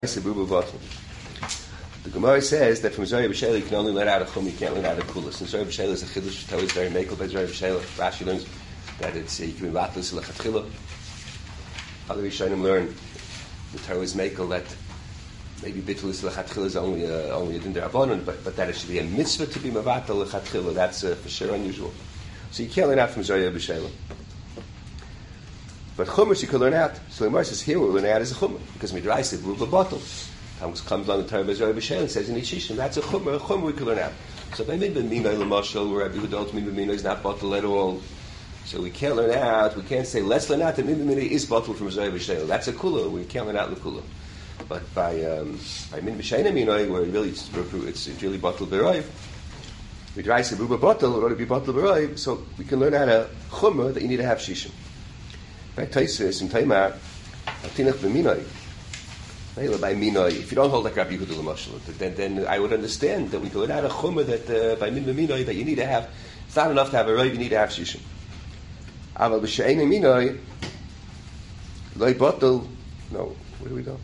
The Gemara says that from Zohar B'Sheila you can only let out a chum, you can't let out a kulas. And Zohar B'Sheila is a chiddush, Torah is very makel by Zohar B'Sheila. Rashi learns that it's you can be matlas lechatchila. Other Rishonim learn the Torah is makel that maybe bitulus lechatchila is only a din derabanan, but that it should be a mitzvah to be mavatal lechatchila. That's for sure unusual. So you can't learn out from Zohar B'Sheila. But chumras you could learn out. So the Gemara says here we're learning out as a chumrah because midrash said ruba bottle. Comes on the Torah of Zohar B'Sheila and says in Yishishim that's a chumrah we could learn out. So by min b'minay l'mashal where Rabbi Yehuda min b'minay is not bottle at all. So we can't learn out. We can't say let's learn out that min b'minay is bottle from Zohar B'Sheila. That's a kula. We can't learn out the kula. But by min b'shayna minay where it's really bottle b'roiv. Midrash said ruba bottle or to be bottle b'roiv. So we can learn out a chumrah that you need to have shishim. By Taisus and Taimar, Atinach b'minoi. By minoi. If you don't hold like Rabbi Yehuda l'mashal, then I would understand that we could learn out a chumrah that by min b'minoi that you need to have. It's not enough to have a roiv; you need to have shishim. Aval b'she'enei minoi loy bottle. No, where do we go?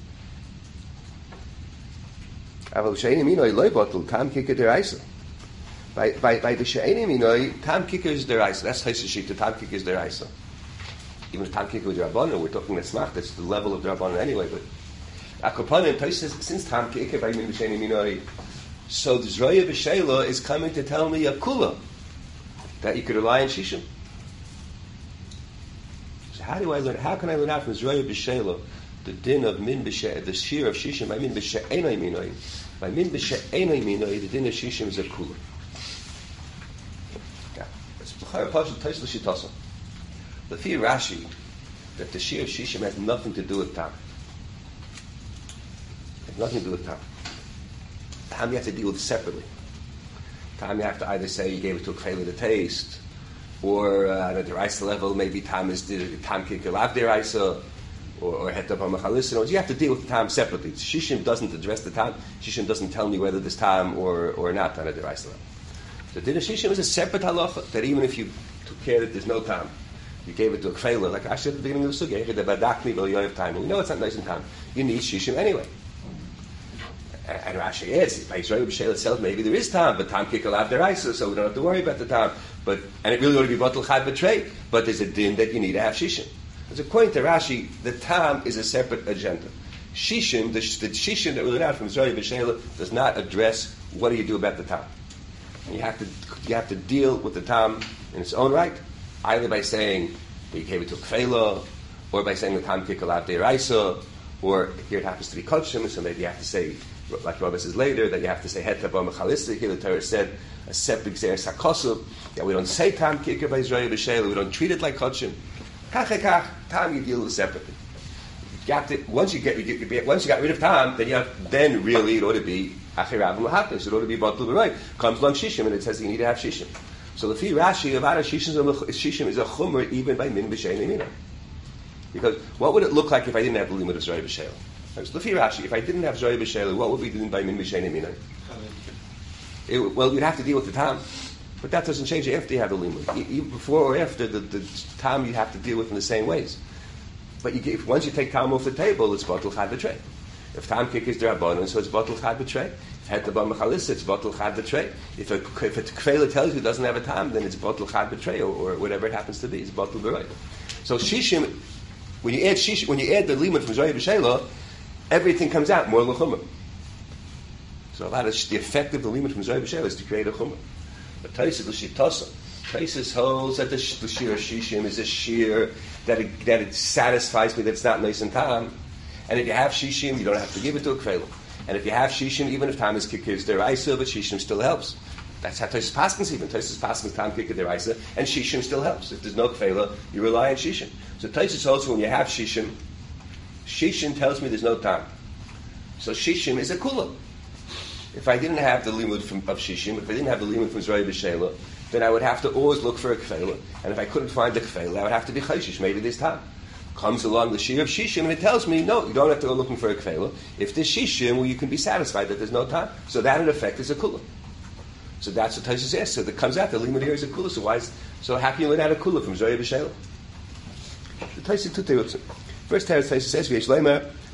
Aval b'she'enei minoi loy bottle tam kikah deraisa. By the she'enei minoi tam kikah is deraisa. That's Taisus shita. Tam kikah is deraisa. Even if Tam Kikah with Rabbanan, we're talking Nesmach, that's the level of Rabbanan anyway. But Akopanim, Taisus says, since Tam Kikah by Min B'Sheni Minori, so the Zohar B'Sheila is coming to tell me a kula, that you could rely on Shishim. So how can I learn out from Zohar B'Sheila the din of Min B'She'enai, the shear of Shishim, by Min B'She'enai Minori? By Min B'She'enai Minori, the din of Shishim is a kula. Yeah. It's B'char Pashut Taisus L'Shitasa. The fear Rashi that the shear of Shishim has nothing to do with Tam. It has nothing to do with Tam. Tam you have to deal with separately. Tam you have to either say you gave it to a kfeila to taste, or at a deraisa level maybe Tam is Tam kikah lav deraisa, or hetab hamachalisin. You have to deal with the Tam separately. Shishim doesn't address the Tam. Shishim doesn't tell me whether there's Tam or not on a deraisa level. The din of Shishim is a separate halacha that even if you took care that there's no Tam, you gave it to a kfeila, like I said at the beginning of the sugya, the badakni will you have time. We know it's not nice in time. You need shishim anyway. And Rashi adds, by Zohar B'Sheila itself, maybe there is time, but time kikah lav deraisa, so we don't have to worry about the time. And it really ought to be batal chad betray. But there's a din that you need to have shishim. There's a point to Rashi, the tam is a separate agenda. Shishim, the shishim that we learn out from Zohar B'Sheila does not address what do you do about the tam. You have to deal with the tam in its own right. Either by saying that you gave it to a kfeila, or by saying the tam kikah lav deraisa, or here it happens to be kodshim, so maybe you have to say, like Rabbi says later, that you have to say het taba mechalista. Here the Torah said a separate gzeres hakosub. Yeah, we don't say tam kikah by Zohar B'Sheila. We don't treat it like kodshim. Kach tam you deal with separately. Once you got rid of tam, then really it ought to be achirav l'hatas. It ought to be batul b'roiv. Comes long shishim, and it says you need to have shishim. So the fi Rashi about shishim is a chumrah even by min b'she'enai minay. Because what would it look like if I didn't have the limit of Zohar B'Sheila? So the fi Rashi, if I didn't have Zohar B'Sheila, what would we do by min b'she'enai minay? Well, you'd have to deal with the tam, but that doesn't change after you have the limit. Even before or after the tam, you have to deal with in the same ways. But once you take tam off the table, it's batul chad b'trei. If tam kik is derabanan, so it's batul chad b'trei. If het taba mechalisa, it's batul chad b'trei. If a kfeila tells you it doesn't have a tam, then it's batul chad b'trei, or whatever it happens to be. It's batul b'roi. So shishim, when you add the limit from Zohar B'Sheila, everything comes out more l'chumah. So the effect of the limit from Zohar B'Sheila is to create a chumah. But Taisus l'shitasa. Taisus holds that the shear of shishim is a shear that it satisfies me that it's not nice and tam. And if you have shishim, you don't have to give it to a kfeila. And if you have shishim, even if tam is kikah deraisa, but shishim still helps. That's how Taisus paskins even. Taisus paskins tam kikah deraisa, and shishim still helps. If there's no kfeila, you rely on shishim. So Taisus holds when you have shishim tells me there's no tam. So shishim is a kula. If I didn't have the limud of shishim, if I didn't have the limud from Zohar B'Sheila, then I would have to always look for a kfeila. And if I couldn't find the kfeila, I would have to be chayshish. Maybe there's tam. Comes along the shear of shishim, and it tells me, no, you don't have to go looking for a kfeila. If there's shishim, well, you can be satisfied that there's no time. So that, in effect, is a kula. So that's what Taisus says. So that comes out, the limud here is a kula. So how can you learn out a kula from Zohar B'Sheila? The Taisus Tutei First Taisus says, V'yesh leima,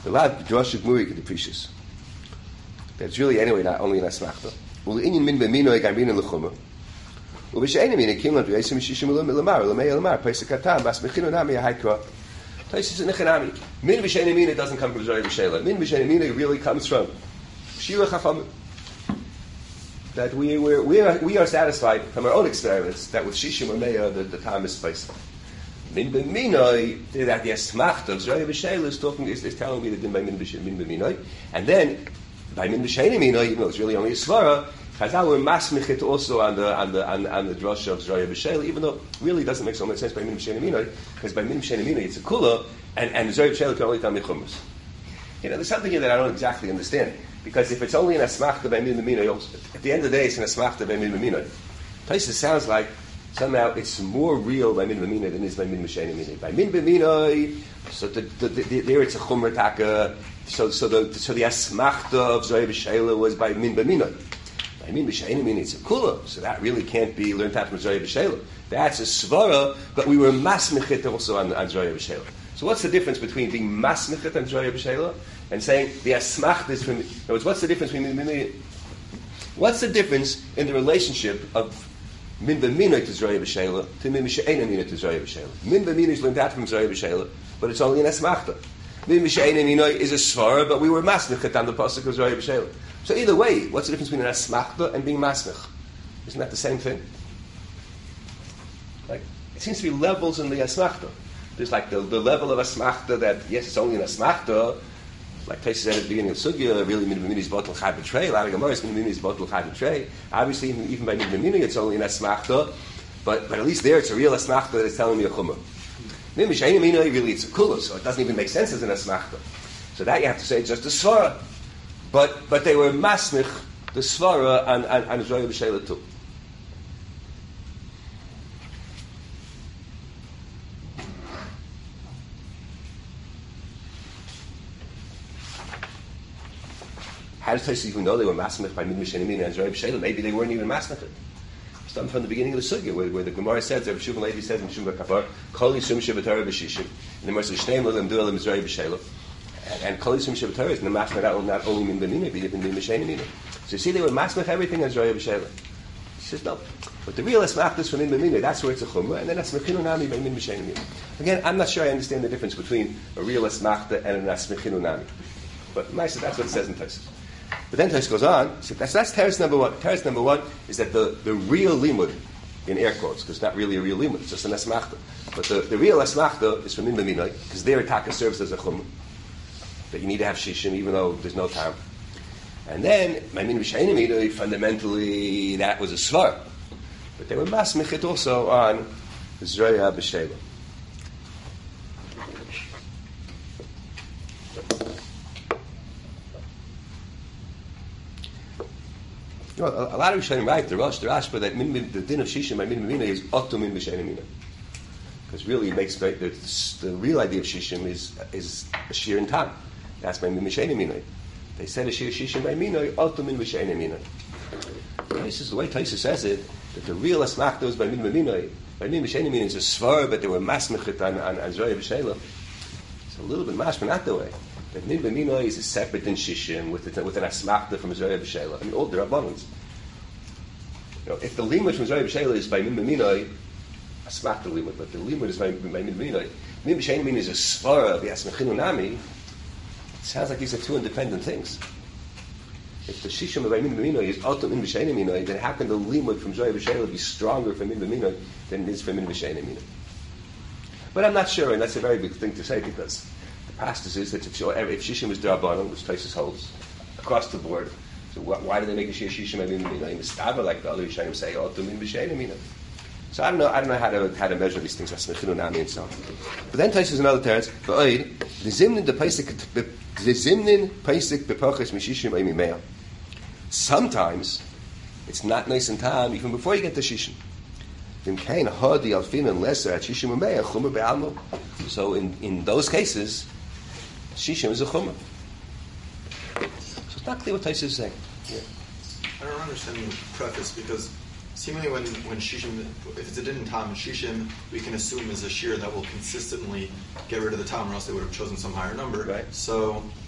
The lad Josh Gmuri could appreciate. That's really anyway not only an asmachta. Well, the Indian min b'mino gamin in lechuma. Well, b'sheini min kimlan v'yeisim shishim lamar lamar pesach katam bas mechinu nami haikra. Taisus in nechanami. Min b'sheini min doesn't come from Zoya b'sheila. Min b'sheini min really comes from shira chafam. That we are satisfied from our own experiments that with shishim ameya the time is pesach. Min b'minoi, that the asmachta of Zoya b'sheila is telling me that by min b'minoi, and then by min b'sheini minoi, even though it's really only a svara, Chazal were masmichit also on the drasha of Zoya b'sheila, even though it really doesn't make so much sense by min b'sheini minoi, because by min b'sheini minoi it's a kula, and Zoya b'sheila can only tell me chumas. There's something here that I don't exactly understand, because if it's only an asmachta by min b'minoi, at the end of the day it's an asmachta by min b'minoi. Taisa sounds like somehow it's more real by min b'minoi than it is by min b'sheini minoi. By min b'minoi, so there it's a chumra taka. So the asmachta of Zoya b'sheila was by min b'minoi. By min b'sheini minoi it's a kula, so that really can't be learned out from Zoya b'sheila. That's a svara, but we were masmichit also on Zoya b'sheila. So what's the difference between being masmichit on Zoya b'sheila and saying the asmachta is from? In other words, what's the difference between min b'minoi? What's the difference in the relationship of min b'minoi to Zoya b'sheila to min b'sheini minoi to Zoya b'sheila? Min b'minoi is learned out from Zoya b'sheila, but it's only an asmachta. Min b'sheini minoi is a svara, but we were masmichit on the pasuk of Zoya b'sheila. So either way, what's the difference between an asmachta and being masmich? Isn't that the same thing? Like, it seems to be levels in the asmachta. There's like the level of asmachta that, yes, it's only an asmachta, like Taisa said at the beginning of Sugya, really min b'minoi is botel chai b'trei, a lot of Gemara is min b'minoi is botel chai b'trei. Obviously, even by min b'minoi, it's only an asmachta, but at least there it's a real asmachta that is telling me a chumah. Min b'sheini minoi, really it's a kula, so it doesn't even make sense as an asmachta. So that you have to say it's just a svara. But they were masmich, the svara, and Zoya b'sheila too. How does Taisa even know they were masmich by min b'sheini minoi and Zoya b'sheila? Maybe they weren't even masmich. Starting from the beginning of the sugya, where the Gemara says, Rav Shimon Levi says in Shimon Kapar, Kol Yisum Shevatara B'Shishim, and the Gemara says, Shneim L'Lim Du'elim Zoya b'sheila. And Kol Yisum Shevatara is not only min b'minoi, but even min b'sheini minoi. So you see, they were masmich everything as Zoya b'sheila. He says, no. But the real asmachta is from min b'minoi, that's where it's a chumrah, and then asmechinu nami by min b'sheini minoi. Again, I'm not sure I understand the difference between a real asmachta and an asmechinu nami. But that's what it says in Tosfos. But then Tosfos goes on, so that's teretz number one. Teretz number one is that the real limud, in air quotes, because it's not really a real limud, it's just an asmachta. But the real asmachta is from min b'minoi, because their taka serves as a chumrah. That you need to have shishim, even though there's no time. And then, my min b'sheini minoi, fundamentally, that was a svar. But they were masmichit also on Zoya b'sheila. You know, a lot of Rishonim write the Rashba that the din of shishim by min b'minoi is otu min b'sheini minoi. Because really, it makes the real idea of shishim is a shir in tam. That's by min b'sheini minoi. They said a shir shishim by minoi otu min b'sheini minoi. This is the way Taisa says it, that the real asmachta was by min b'minoi. By min b'sheini minoi is a svar, but they were masmechit on Zoya b'sheila. It's a little bit mashma, not the way. That min b'minoi is a separate in shishim with an asmachta from Zoya b'sheila. I mean, all the rabbanans. If the limud from Zoya b'sheila is by min b'minoi, asmachta limud, but the limud is by min b'minoi. Min b'sheini minoi is a svara of the asmechinu nami. It sounds like these are two independent things. If the shishim of min b'minoi is otu min b'sheini minoi, then how can the limud from Zoya b'sheila be stronger for min b'minoi than it is for min b'sheini minoi? But I'm not sure, and that's a very big thing to say, because the pastus is that if shishim is d'rabbanan, which Tosfos holds across the board, so why do they make a shishim of min b'minoi? Mistava, like the other Rishonim say, otu min b'sheini minoi. So I don't know how to measure these things, asmechinu nami and so on. But then Tosfos another teretz, v'oid the zimnin paisik bepoches mishishim oimimea. Sometimes it's not nice and time even before you get to shishim. So in those cases, shishim is a chumrah. So it's not clear what Tosfos is saying. Yeah. I don't understand the preface, because seemingly when shishim, if it's a din in tam, shishim we can assume is a shear that will consistently get rid of the tam, or else they would have chosen some higher number. Right. So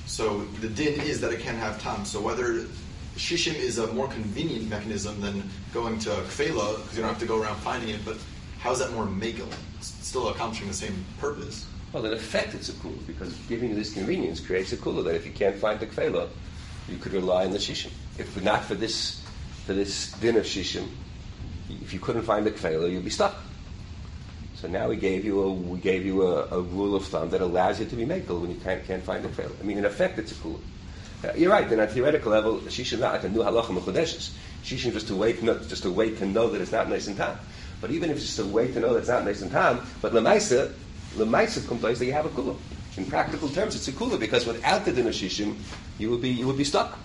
So the din is that it can have tam. So whether shishim is a more convenient mechanism than going to kfela, because you don't have to go around finding it, but how is that more megil? It's still accomplishing the same purpose. Well, in effect, it's a kula, because giving you this convenience creates a kula that if you can't find the kfela, you could rely on the shishim. If not for this din of shishim, if you couldn't find the kfela, you'd be stuck. So now we gave you a rule of thumb that allows you to be megil when you can't find the kfela. I mean, in effect, it's a kula. You're right. Then at theoretical level, shishim not like a new halacha mechudeshes. Shishim just to wait to know that it's not nice and tam. But even if it's just a way to know that it's not nice and tam, but lemaisa complains that you have a kula. In practical terms, it's a kula because without the din of shishim, you would be stuck.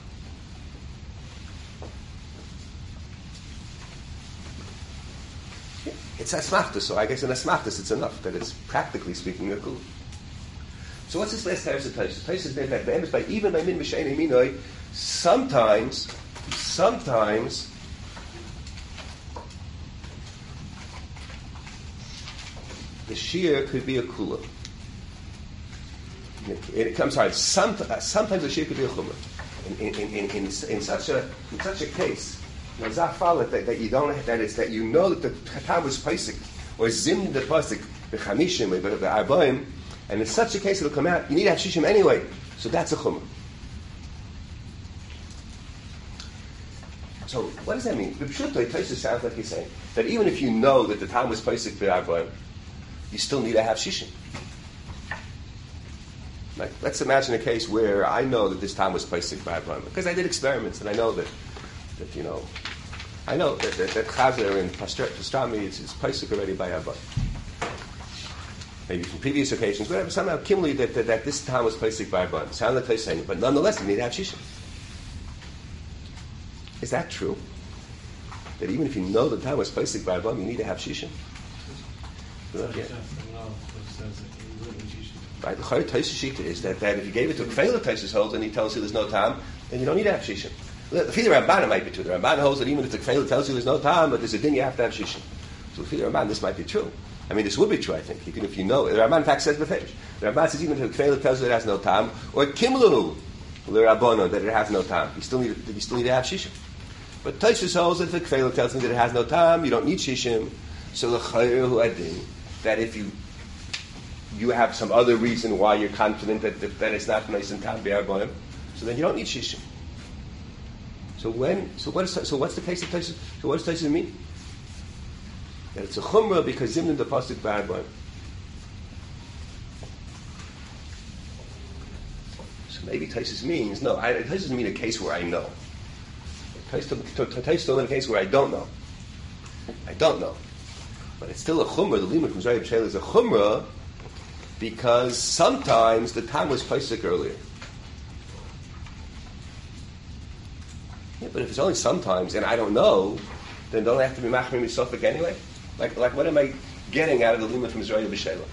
It's asmachtas, so I guess in asmachtas it's enough that it's practically speaking a kula. So what's this last teres of Tosfos? Tosfos says that by even by min b'shein minoi, sometimes the shear could be a kula. Sometimes the shear could be a chumrah. In such a case, that you don't that you know that the tam was pasik or zim the pasik the chamishim or the arbaim, and in such a case it'll come out. You need to have shishim anyway, so that's a chumrah. So what does that mean? The pshuto Tosfos sounds like he's saying that even if you know that the tam was pasik the arbaim, you still need to have shishim. Like, let's imagine a case where I know that this time was pasik by Abraham because I did experiments and I know that chazer and pastrami it's pasik already by Abraham. Maybe from previous occasions, whatever. Somehow, kimli that this time was pasik by Abraham. Sound like they're saying, but nonetheless, you need to have shishim. Is that true? That even if you know the time was pasik by Abraham, you need to have shishim? Yeah. Right, the Chayei Tosfos shita is that if you gave it to a kfeila, Tosfos holds, and he tells you there's no time, then you don't need to have shishim. The Ramban might be true. The Ramban holds that even if the kfeila tells you there's no time, but there's a din, you have to have shishim. So the Ramban, this might be true. I mean, this would be true, I think, even if you know it. The Ramban, in fact, says b'feish. The Ramban says even if the kfeila tells you it has no time, or kimlu l'rabbono that it has no time, you still need to have shishim. But Tosfos holds that if the kfeila tells you that it has no time, you don't need shishim. So the Chayei hu adin that if you have some other reason why you're confident that it's not nice and tam be'arboim, so then you don't need shishim. So what's the case of Tosfos? So what does Tosfos mean? That it's a chumrah because zimnin the pasuk be'arboim. So maybe Tosfos means no. Tosfos doesn't mean a case where I know. Tosfos still in a case where I don't know. I don't know. But it's still a chumrah. The limud from Zayah B'Sheila is a chumrah because sometimes the time was pasik earlier. Yeah, but if it's only sometimes and I don't know, then don't I have to be machmir misofik anyway? Like what am I getting out of the limud from Zayah B'Sheila?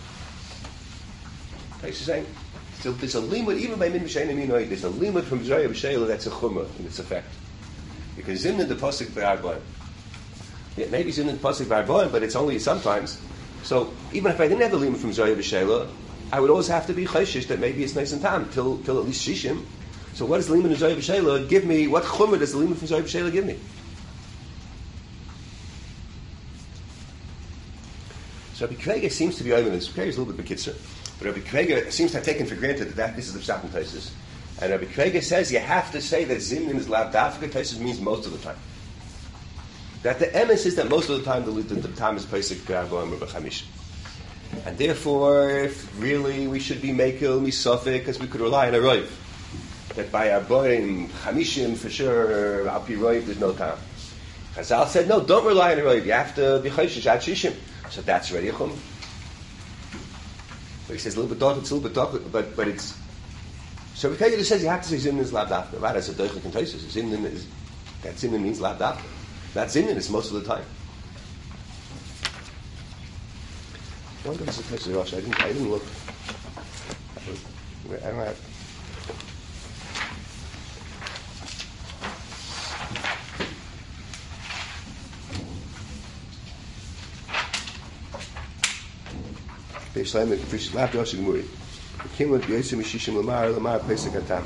He's saying so there's a limud even by min b'shein aminoi. There's a limud from Zayah B'Sheila that's a chumrah in its effect because zimnin the pasuk be'arbaim. Yeah, maybe it's in the pasuk barboim, but it's only sometimes. So even if I didn't have the limud from Zayah B'Sheila, I would always have to be chayshish that maybe it's nice and tam till at least shishim. So what does the limud of Zayah B'Sheila give me? What chumrah does the limud from Zayah B'Sheila give me? So Rabbi Kvega seems to be over this. Kvega is a little bit bekitzer, but Rabbi Kvega seems to have taken for granted that this is the Pshat in Tosfos. And Rabbi Kvega says you have to say that zimnin is lav dafka. Tosfos means most of the time. That the emes is that most of the time the time is pasik be'arboim or b'chamish, and therefore, if really we should be mekel misofik, because we could rely on a roiv. That by arboim chamishim for sure, al pi roiv there's no time. Chazal said no, don't rely on a roiv. You have to be chayshish at shishim. So that's already a chum. So he says a little bit dark, but it's. So Rabbi says you have to say zimnin is lav dafka. Right? As a doichik in Tosfos, zimnin means lav dafka. That zimnin is most of the time. I wonder if it's a place of Rosh. I didn't look. I don't have. Page Lamed, Page Lamed, Rosh Gemuri. Kimlon Yosim Shishim Lamar Pesach Hatam.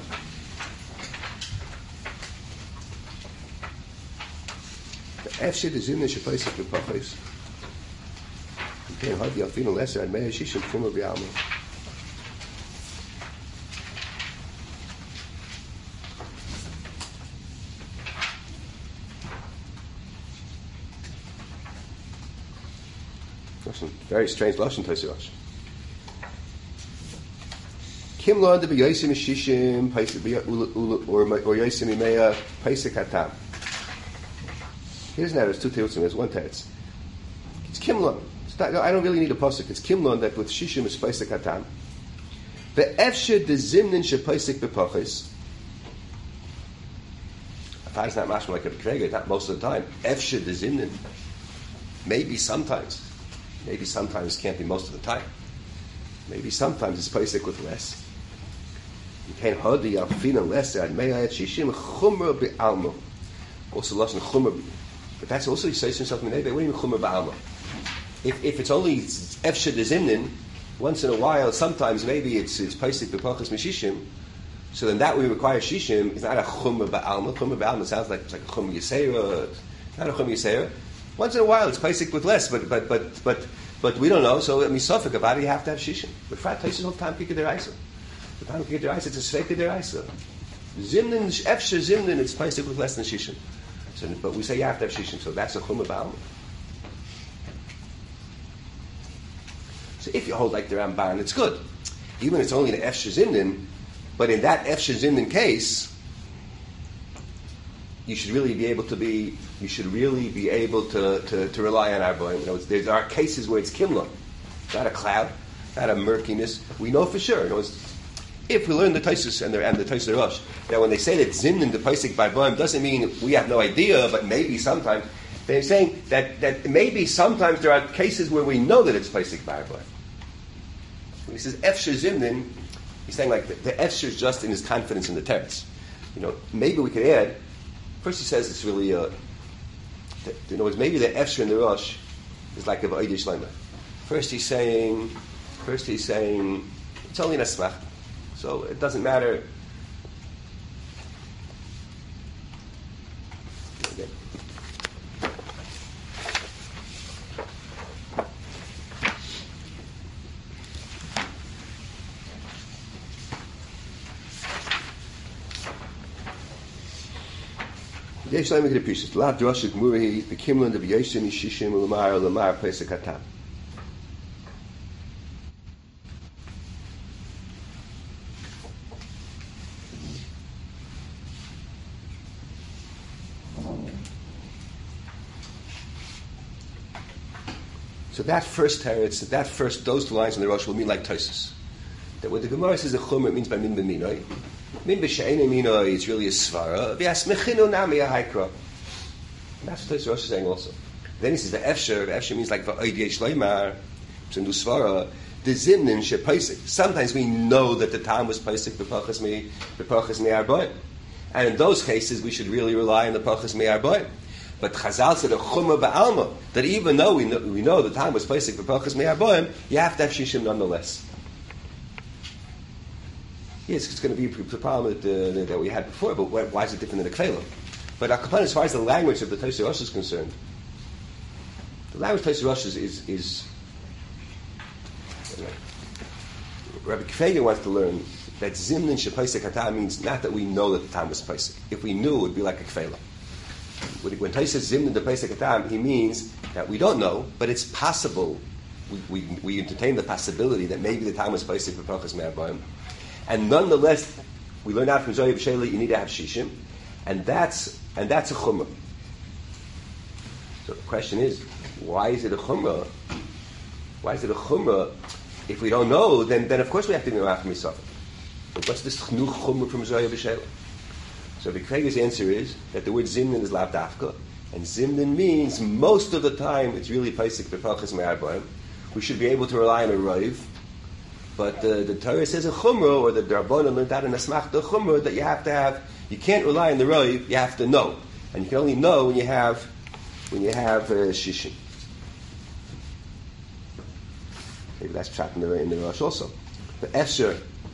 The Efshid is in the Shepesach B'Pachos. You can't hardly Alfino Lesser and Meir Shishim Chumra B'Alma. Very strange lashon Tosirash. Kim lo under b'yosim shishim or yosim imeya paisik hatam. He doesn't have it. It's two terutzim. There's one teretz. It's kim lo. I don't really need a pasuk. It's kim lo that with shishim is paisik hatam. The efshe de zimnin she paisik b'pachis. It's not mashma like a kregah. Not most of the time. Efshe de zimnin. Maybe sometimes. Maybe sometimes can't be most of the time. Maybe sometimes it's paisik with less. You can't hardly alfina less and meyayat shishim chumra be'alma. Also lashon chumra, but that's also he says himself in the what do you mean chumra be'alma? If it's only efshad zimnin, once in a while, sometimes maybe it's paisik b'pachas mishishim. So then that we require shishim. It's not a chumra be'alma. Chumra be'alma sounds like it's like a chumra yisera. Not a chumra yisera. Once in a while, it's paisik with less, but we don't know. So misafik about it, you have to have shishim. But frat places all the time kikah deraisa. The time kikah deraisa, it's a sveika deraisa. Zimnin efshe zimnin, it's paisik with less than shishim. So, but we say you have to have shishim. So that's a chumah ba'alma. So if you hold like the Ramban, it's good. Even if it's only an efshe zimnin, but in that efshe zimnin case, you should really be able to rely on our boy. You know, there are cases where it's kimla, not a cloud, not a murkiness. We know for sure. You know, if we learn the Taisus and the Taisus Rosh, that when they say that zimnin the paisik by boim doesn't mean we have no idea, but maybe sometimes they're saying that maybe sometimes there are cases where we know that it's paisik by boim. When he says efsher zimnin, he's saying like the efsher is just in his confidence in the teretz. You know, maybe we could add. First he says it's really, maybe the Efsher in the Rosh is like a V'aydi Shleima. First he's saying it's only an Asmach, so it doesn't matter. Okay. Yesh Laim Gede Pishas. La Drosha Gmuri the Kimlin of Yeshim Shishim Lamar Pesach Hatam. So that first teretz, those two lines in the Rosh will mean like Tosfos. That what the Gemara says the Chumra it means by min b'minoi. Min b'she'enei minoi is really a svara. V'yasmechinu nami a haikra. That's what Tosfos Rosh is saying also. Then he says the efsher means like v'oid yesh leimar. It's a new svara. The zimnin she paisik. Sometimes we know that the time was paisik b'pachas mi arboim. And in those cases we should really rely on the pachas mi arboim. But Chazal said a chumra ba'alma that even though we know the time was paisik b'pachas mi arboim, you have to have shishim nonetheless. Yes, it's going to be the problem that we had before, but why is it different than the Kfeilah? But as far as the language of the Tosfos Rosh is concerned, the language of Tosfos Rosh is Rabbi Kfeilah wants to learn that Zimnin Shepaisik Hatam means not that we know that the time was Paisik. If we knew, it would be like a Kfeilah. When Tosfos says Zimnin the Paisik Hatam, he means that we don't know, but it's possible. We entertain the possibility that maybe the time was Paisik for Pachas Me'abayim. And nonetheless, we learn out from Zohar B'Sheila, you need to have shishim, and that's a chumrah. So the question is, why is it a chumrah? Why is it a chumrah? If we don't know, then of course we have to be after misafek. But what's this new chumrah from Zohar B'Sheila? So the Kreiger's answer is that the word zimnin is lav dafka, and zimnin means most of the time it's really paisik b'pachas me'arbaim. We should be able to rely on a raiv. But the Torah says a chumrah, or the Darbonim learned out in a smach the chumrah that you have to have. You can't rely on the roiv. You have to know, and you can only know when you have shishim. Maybe that's pshat in the Rosh also. The Esher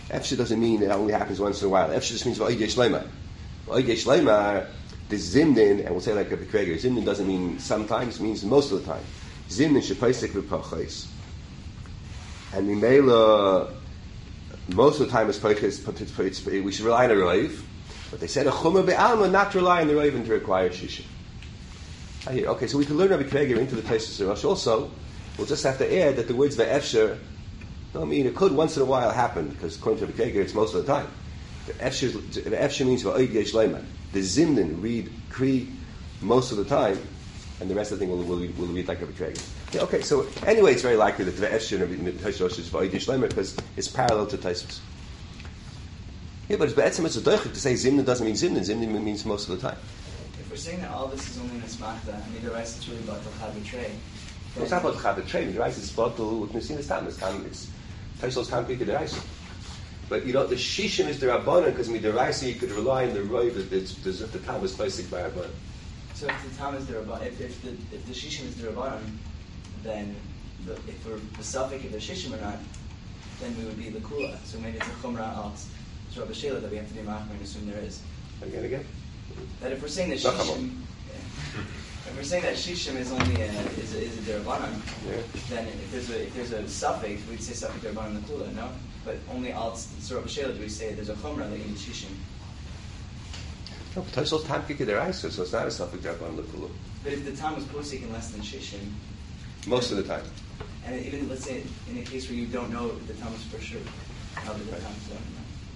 Efshe doesn't mean it only happens once in a while. Efshe just means v'oidei shleima. V'oidei shleima, this zimnin, and we'll say like a Kreger, zimnin doesn't mean sometimes, it means most of the time. Zimnin shepaisek v'pachos. And Mimela, most of the time we should rely on a Roiv, but they said a Chumah be'alma, not to rely on the Roiv and to require Shisha. Okay, so we can learn Rabbi Kreger into the Tosfos Rosh. Also, we'll just have to add that the words ve'efsher, I mean, it could once in a while happen, because according to Rabbi Kreger, it's most of the time. The efsher means va'oid yesh leiman. The zimnin read kri most of the time, and the rest of the thing will read like Rabbi Kreger. Yeah, okay, so anyway, it's very likely that the efsher in the Tosfos Rosh is va'oid yesh leiman because it's parallel to Tosfos. Yeah, but it's a doichik to say zimnin doesn't mean zimnin. Zimnin means most of the time. If we're saying that all this is only in a smachta, and the rest is really about the chabitray. It's not about the chabitray. The rice is bottle with mesinas tam. It's Tosfos tam kika the rice. But the shishim is the rabbanon because the rice you could rely on the roiv that the tam is basic by rabbanon. So if the tam is the rabbanon, if the shishim is the rabbanon, then if we're the suffix if the shishim or not, then we would be the kula. So maybe it's a chumrah al Rabbi Shela that we have to be machmer and assume there is. Again. That if we're saying that shishim, if we're saying that shishim is only is a derabanan, then if there's a suffix, we'd say suffix derabanan the kula, no? But only al Rabbi Shela do we say there's a chumrah that you need shishim. No, but Tosfos tam kika deraisa, so it's not a suffix derabanan the kula. But if the tam was posik in less than shishim, most of the time. And even let's say in a case where you don't know the tam is for sure, how did the tam is done?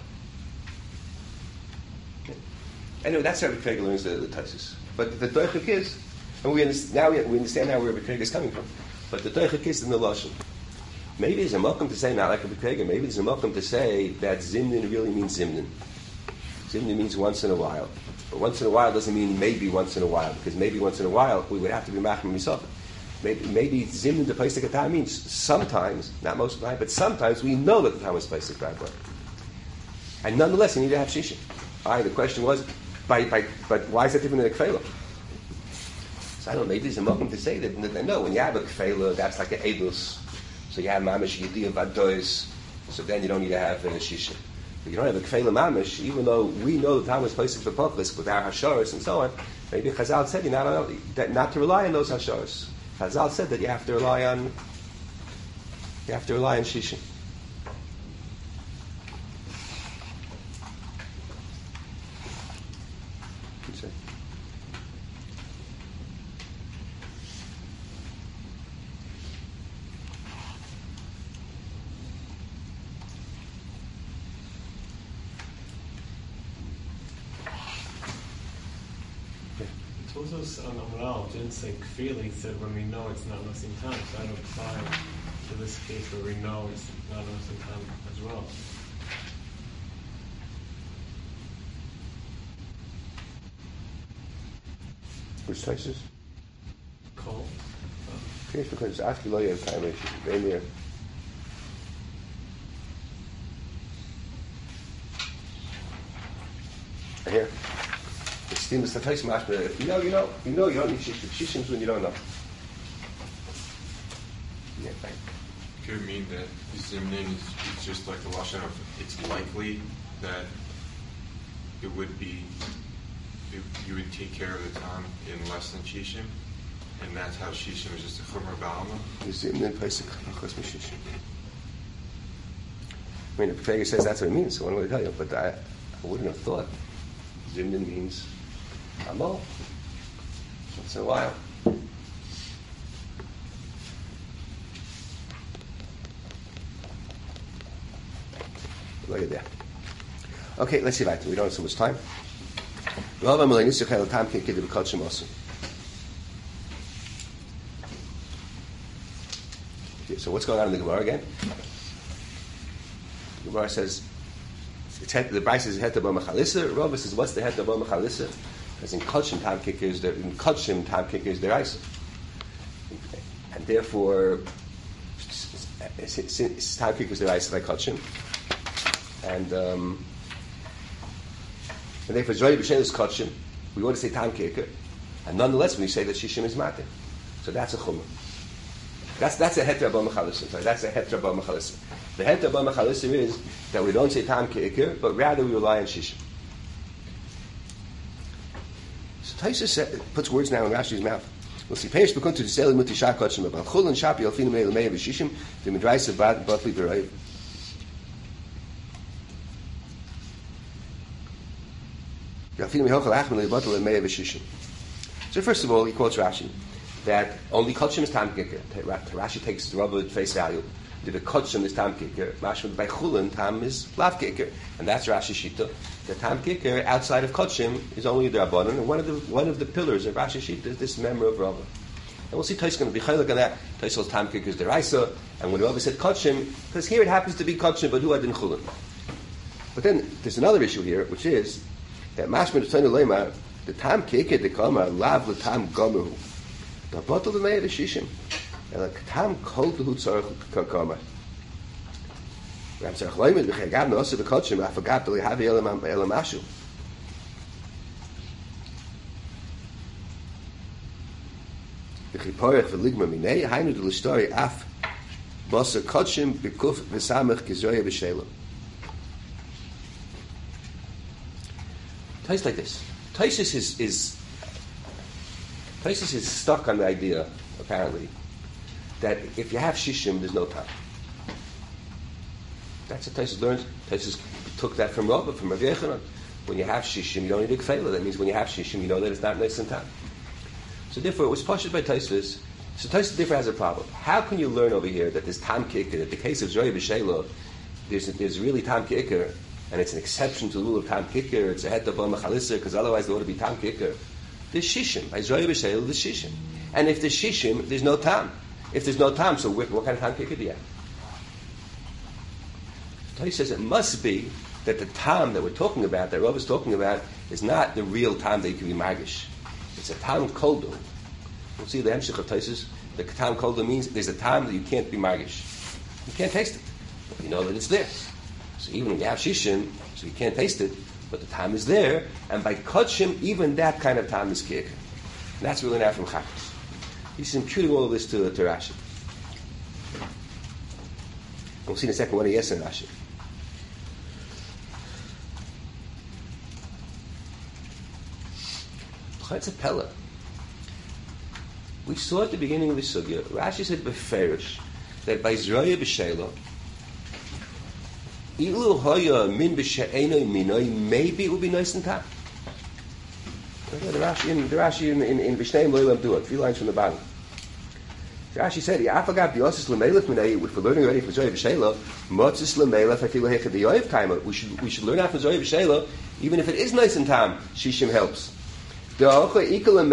Anyway, that's how Rabbi Kreger learns the Tosfos. But the doichik is, and we understand now where Rabbi Kreger is coming from. But the doichik is in the lashon. Maybe there's a makom to say not like Rabbi Kreger. Maybe there's a makom to say that zimnin really means zimnin. Zimnin means once in a while, but once in a while doesn't mean maybe once in a while, because maybe once in a while we would have to be machmir misafek. Maybe zimnin the place the time means sometimes, not most of the time, but sometimes we know that the time was placed at and nonetheless you need to have shishim. The question was. But why is that different than a kfela? So I don't know, maybe there's a moment to say that, no, when you have a kfela, that's like an edus. So you have mamash yediyah vadois, so then you don't need to have a shisha. But you don't have a kfela mamash, even though we know the time was placed for purpose with our hasharas and so on, maybe Chazal said not to rely on those hasharas. Chazal said that you have to rely on shisha. Tosfos on Amral didn't say kfila, he said when we know it's not nosim tam, so I don't apply to this case where we know it's not nosim tam as well. Which Tosfos? Cool. Yes, because it's after loya time issue. Very near. Here. It's still the Tosfos mashma. If you know, you don't need shishim when you don't know. Yeah, thank you. Could it mean that zimnin is just like the lashon of it's likely that it would be you would take care of the time in less than shishim, and that's how shishim is just a chumrah ba'alma? Zimnin pesach chos mishishim. I mean, the Kreger says that's what it means, so what do I tell you? But I wouldn't have thought zimnin means amal. Once in a while. Look at that. Okay, let's see weiter. We don't have so much time. Okay, so what's going on in the Gemara again? The Gemara says the Bryce says het ba machalisa. Rava says what's the het ba machalisa? Because in Kachim time kickers the Raisa, and therefore time kickers the Raisa like Kachim, and therefore Zroi B'Shem is Kachim. We want to say time kicker, and nonetheless when you say that Shishim is Matir, so that's a Chumrah. That's a hetra ba machalisa. That's a hetra ba machalisa. The heta b'machalisir is that we don't say tam ke'ikir, but rather we rely on shishim. So Taisa puts words now in Rashi's mouth. We'll see. Peish b'kuntu d'seli muti shakotshim abal chul and shapi alfinu mei l'mei v'shishim d'midraisa batli b'rayv. Alfinu mehochel achmin l'batli l'mei v'shishim. So first of all, he quotes Rashi that only kotshim is tam kikir. Rashi takes the rubber at face value. The kotshim is tam kikir. Mashma by chulin tam is lav kikir, and that's Rashi shita. The tam kikir outside of kotshim is only the rabbanon, and one of the pillars of Rashi shita is this member of rubber. And we'll see Tais going to be chaylik on that. Tais says tam kikir is deraisa, and when Rava said kotshim, because here it happens to be kotshim, but who had in chulin. But then there's another issue here, which is that mashma t'tonu leima. The tam keke de kama lav le tam gomu. The bottle the mei shishim. And the tam kol the tzarich kama. Ram tzarich loimed v'chagam no ose v'kotshim afagat li havi elam ashu. V'chiporech v'ligma minei hainu de l'stori af basa kotshim b'kuf v'samech kizoya v'shelam. Tastes like this. Taisus is stuck on the idea, apparently, that if you have shishim, there's no time. That's what Taisus learns. Taisus took that from Rav Yochanan. When you have shishim, you don't need a kfeilah. That means when you have shishim, you know that it's not nice and time. So therefore, it was pushed by Taisus. So Taisus therefore has a problem. How can you learn over here that there's tam kikir, that the case of Zoya B'Sheila, there's really tam kikir, and it's an exception to the rule of tam kikir, it's a het of machalisir, because otherwise there ought to be tam kikir. There's shishim. By Zoya B'Sheila, there's shishim. And if there's shishim, there's no tam. If there's no tam, so what kind of tam kikir do you have? Taisus says it must be that the tam that we're talking about, that Rav is talking about, is not the real tam that you can be magish. It's a tam koldu. We'll see the hemshich of Taisus. The tam koldu means there's a tam that you can't be magish. You can't taste it. But you know that it's there. So even when you have shishim, so you can't taste it, but the tam is there, and by kotshim, even that kind of tam is kikir. And that's really not from Chakras. He's imputing all of this to Rashi. We'll see in a second what he has in Rashi. It's a pella. We saw at the beginning of the sugya, Rashi said beferish that by Zroya b'Sheila, ilu hoya min b'she'enoi minoi, maybe it would be nice and tam. The Rashi in Vishneim Loilam do it. A few lines from the bottom. Rashi said, "Yafagat b'yosis l'meilef minei." If we're learning already from Zoya b'Sheila, motzis l'meilef afilu hechad b'yoyev kaima. We should learn out from Zoya b'Sheila, even if it is nice and tam. Shishim helps. It had the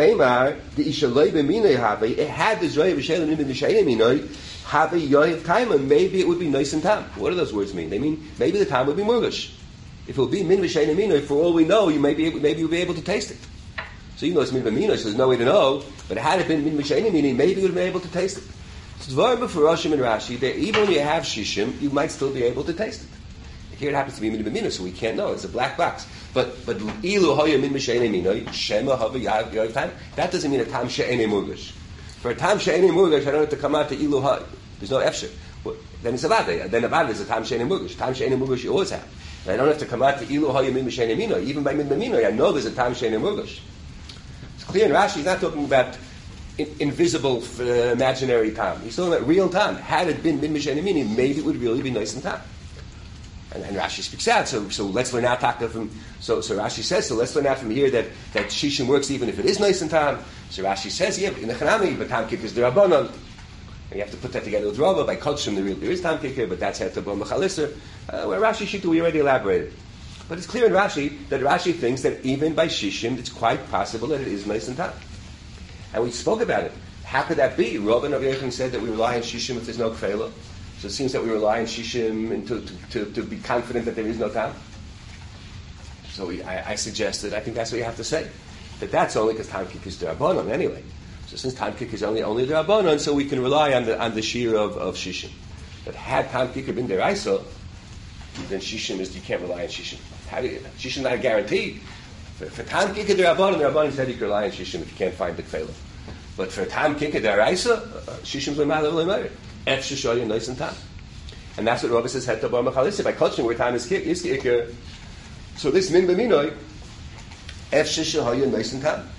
Zoya b'Sheila min b'she'enoi minoi. Have a yoyev kaima. Maybe it would be nice and tam. What do those words mean? They mean maybe the tam would be murgish. If it would be min b'she'enoi minoi, for all we know, maybe you'll be able to taste it. So even though it's min b'minoi, so there's no way to know. But had it been min b'she'enoi minoi, maybe you would have been able to taste it. So Dvarim b'Furoshim and Rashi, that even when you have shishim, you might still be able to taste it. Here it happens to be min b'minoi, so we can't know. It's a black box. But ilu hoya min b'she'enoi minoi, shema hava yoyev tam. That doesn't mean a tam she'enoi murgish. For a tam she'enoi murgish, I don't have to come out to ilu hoya. There's no efshir. Well, then it's avada. Then avada is a tam she'enoi murgish. Tam she'enoi murgish you always have. And I don't have to come out to ilu hoya min b'she'enoi minoi. Even by min b'minoi, I know there's a tam she'enoi murgish. It's clear in Rashi, he's not talking about invisible, imaginary tam. He's talking about real tam. Had it been min b'she'enoi minoi, maybe it would really be nice and tam. And Rashi speaks out. So let's learn out from. So Rashi says. So let's learn out from here that shishim works even if it is nice and tam. So Rashi says, yeah, in the Chanami, but tam kikir is the rabbanon. And you have to put that together with Rava. By kotshim, there is tam kikir, but that's heter bo mechalisser. Where Rashi shita, we already elaborated. But it's clear in Rashi that Rashi thinks that even by shishim, it's quite possible that it is nice and tam. And we spoke about it. How could that be? Rava and Rav Yochanan said that we rely on shishim if there's no kfeilah. So it seems that we rely on shishim to be confident that there is no tam. So I suggested, I think that's what you have to say. That's only because tam kik is d'Rabbanan anyway. So since tam kik is only d'Rabbanan, so we can rely on the shear of shishim. But had tam kik been d'Oraisa, then shishim is, you can't rely on shishim. Shishim is not a guarantee. For tam kik d'Rabbanan, the Rabbanan said you can rely on shishim if you can't find the kfeilah. But for tam kik d'Oraisa, shishim is l'maler. Efshir shoya nice and tam. And that's what Rabbi says, Heta Bar Mechalisa, by Kotshim, where time is Iker. So this Min B'minoi, Ef Shisha Hayu Neis and Tam.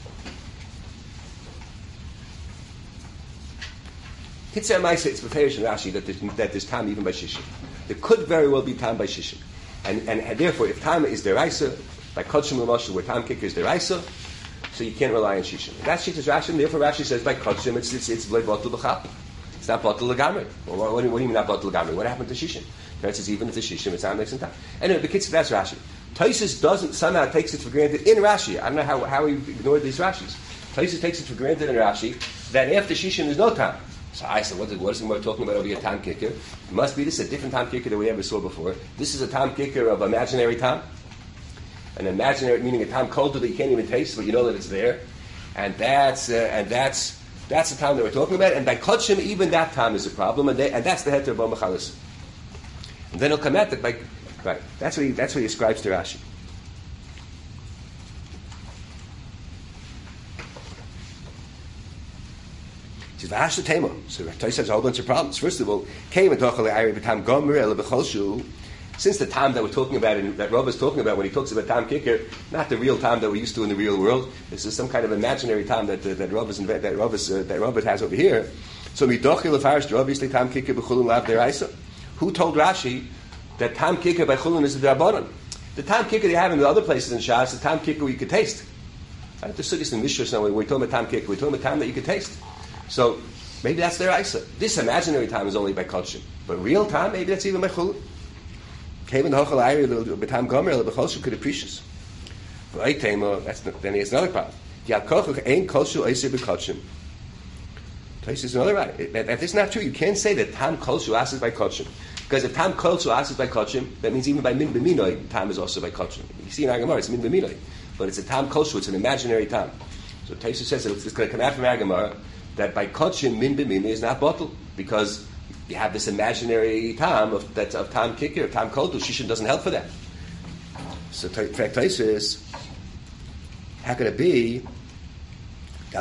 Kitzur Maisa, it's Beferish and Rashi that there's time even by Shishim. There could very well be time by Shishim. And therefore, if time is Deraisa, by Kotshim L'Moshe, where time kicker is Deraisa, so you can't rely on Shishim. That's Shittas Rashi, and therefore Rashi says by Kotshim, it's V'lei Batul B'chap. It's not Batul L'gamri. Well, what do you mean not Batul L'gamri? What happened to Shishim? It says even if the Shishim, it's not next in time. Anyway, the Kitzur, that's Rashi. Taisus doesn't, somehow takes it for granted in Rashi. I don't know how he ignored these Rashis. Taisus takes it for granted in Rashi that after Shishim there's no time. So I said, what is we're talking about over here, time kicker? It must be this is a different time kicker than we ever saw before. This is a time kicker of imaginary time. An imaginary, meaning a time colder that you can't even taste, but you know that it's there. And that's the time that we're talking about. And by Kotshim, even that time is a problem, and that's the heter of Machalis. And then he'll come at it by right. That's what he ascribes to Rashi. So Rashi has a whole bunch of problems. First of all, since the time that we're talking about and that Rav is talking about when he talks about time kicker, not the real time that we're used to in the real world. This is some kind of imaginary time that Rav has over here. So obviously time kicker b'chulun lav deraisa. Who told Rashi that time kicker by chulun is a derabanan? The time kicker they have in the other places in Shas, the time kicker you could taste. Right? The suggest in Mishra, so we're talking about time kicker. We're talking about time that you could taste. So maybe that's their Isa. This imaginary time is only by Kotshim. But real time, maybe that's even by Chulun. Came in the Hochel Ayri, the time Gomer, the Choshu could appreciate. Then he has another problem. Yakoch ain't Koshu Isa by Kotshim. This is another right. If it's not true, you can't say that time Koshu asks by Kotshim. Because if time Koshu asks by Kotshim, that means even by Min B'minoi, time is also by Kotshim. You see in Agamar, it's Min B'minoi. But it's a time Koshu, it's an imaginary time. So Taisu says that it's going to come out from Agamar that by Kotshim, Min B'minoi is not bottled. Because you have this imaginary time of time kicker, of time Kotu. Shishim doesn't help for that. So in fact, Taisu is, how can it be? The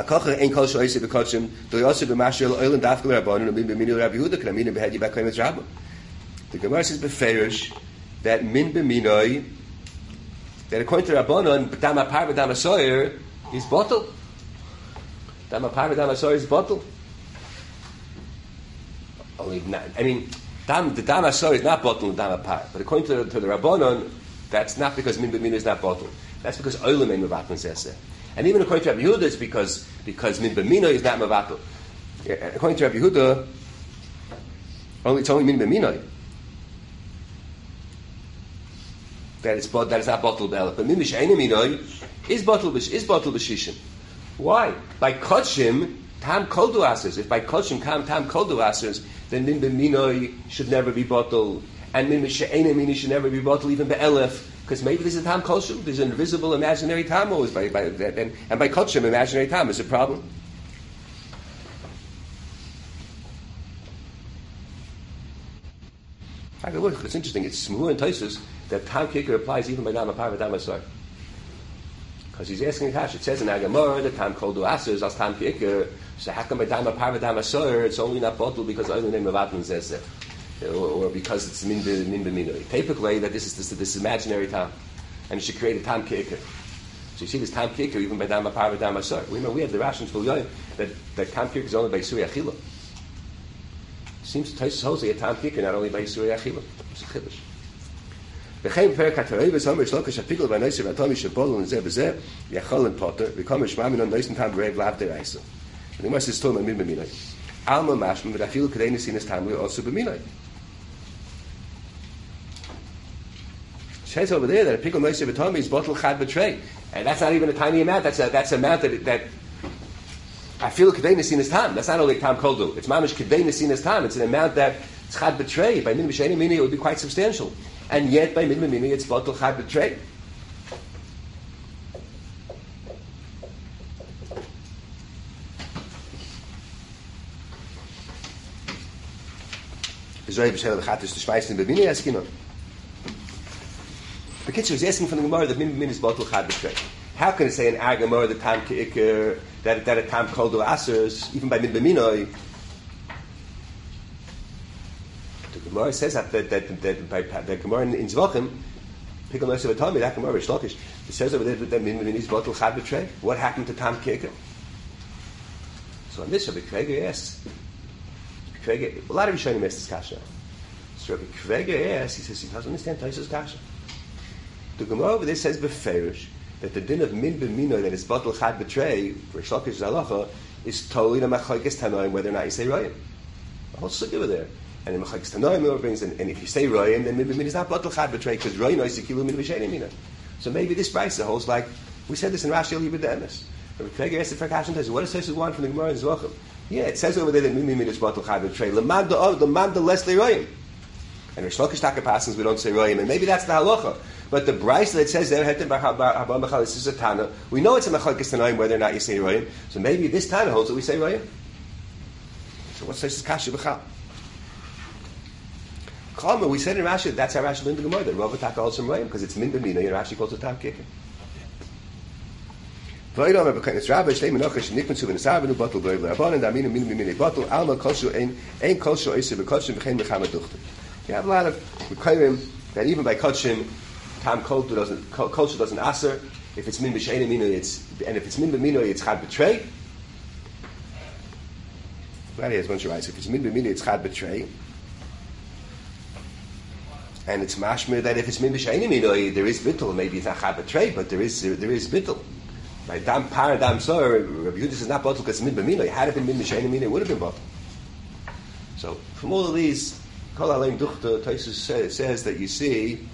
Gemara says beferish that min b'minoi, that according to Rabbanon, b'dam apar b'dam asoyer is bottle. B'dam apar b'dam asoyer is bottle. The dam asoyer is not bottle in dam apar. But according to the Rabbanon, that's not because min b'minoi is not bottle. That's because oilam ain't mevatl zeseh. And even according to Rabbi Yehuda, it's because min b'minoi is not mevatl. According to Rabbi Yehuda, it's only min b'minoi. That is not bottled b'elef. But min b'she'enim minoi is bottled b'shishim. Why? By kotshim, tam koldu asers. If by kotshim, tam koldu asers, then min b'minoi should never be bottled. And min b'she'enim minoi should never be bottled even b'elef. Because maybe there's a tam kosher, there's an invisible imaginary tam always by that, and by kosher, imaginary tam is a problem. It's interesting. It's Shmuel and Taisus that tam kicker applies even by dam apar and dam asar. Because he's asking Kash. It says in Agamor that tam kol du asers as tam kicker. So how come by dam apar and dam asar it's only not bottled because only name of Atan says that? Or because it's min b'minoi. Typically, that this is this imaginary time, and it should create a time kicker. So you see this time kicker even by dam apar v'dam asar. We have the Rashi for Yoyim that time kicker is only by Surya Achila. Seems Taisus holds a time kicker not only by Surya Achila. It's a chiddush. V'chein perik ha'tarayvus homer shlokash ha'pikul v'anoyser v'atomi shebolu and zeh v'zeh yachol and potter v'kom shmami non noisen tam b'rev lav deraisa. And the Gemara says still min b'minoi. Alma mashma v'dafilu kadei nesinas tam also b'minoi. Says over there that a pickle noisy v'tomi is bottle chad b'trei, and that's not even a tiny amount. That's an amount that I feel kedei nesinas tam. That's not only tam koldu. It's mamish kedei nesinas tam. It's an amount that it's chad b'trei. By min b'sheni mini it would be quite substantial, and yet by min b'mini it's bottle chad b'trei. Zoy b'shel l'chat is to shmeißen b'mini eskinon. The Kitcher is asking from the Gemara that min is bottle chad b'trei. How can it say in Agamor the tam ki'ikr that a tam kol du asers even by min b'minoi? The Gemara says that by Gemara in Zvachim, Pickle Noise of a Tommy, that Gemara is Shlokish. It says over there that Min's bottle Chad B'Trei. What happened to Tam Kicker? So on this, Rabbi Kreger asks, a lot of Rishonim ask this kasha. So Rabbi Kreger asks, he says he doesn't understand Taisus kasha. The Gemara over there says beferish that the din of min b'mino that is bottle Chad B'Trei for Shlokish Zalacha is totally the Machlokas Tanoim whether or not you say Royim. The whole sukkah over there. And the Machlokas Tanoim brings, and if you say Royim, then min b'mino is not bottle Chad B'Trei because Royim is kilu min b'shenim mina. So maybe this price holds like we said this in Rashi Yibud Emes. Rabbi Kreger asked the Farkashin Taisus, what does Taisus want from the Gemara in Zvachim? Yeah, it says over there that min b'mino is bottle Chad B'Trei. Lemanda less Royim. And Rish Lakish Taka passes we don't say Royim, and maybe that's the halacha. But the Bryce that says there, this is a Tana. We know it's a Mechalkes Tanoim whether or not you say Royim. So maybe this Tana holds that we say Royim. So what's this Kasha B'chal? Kalma, we said in Rashi, that's how Rashi learned the Gemara, that Rav Taka holds from Royim, because it's Min B'mina, and Rashi calls it Tam Kicker. V'ayram Rabbeinu Rabbi Shtei Menachos Nikman Suv Nesavenu Batul B'Rei L'Rabbanan Daminu Min B'mina Batul Alma Kolshu Ein Kolshu Eisei B'Kodshim V'Chein B'Chama Duchter. You have a lot of Mekayim that even by Kodshim Tam Kolshu doesn't answer. If it's Min B'Shein Mino, and if it's Min B'Mino, it's Chad B'Trei. That is one Shirayis. If it's Min B'Mino, it's Chad B'Trei. And it's mashmir that if it's Min B'Shein Mino, there is bittul. Maybe it's not Chad B'Trei, but there is bittul. By Dam Par Dam Sor, Rabbi Yudis is not bottle because it's Min B'Mino. Had it been Min B'Shein Mino, it would have been bottle. So from all of these, Kol Aleim Duchta Taisus says that you see.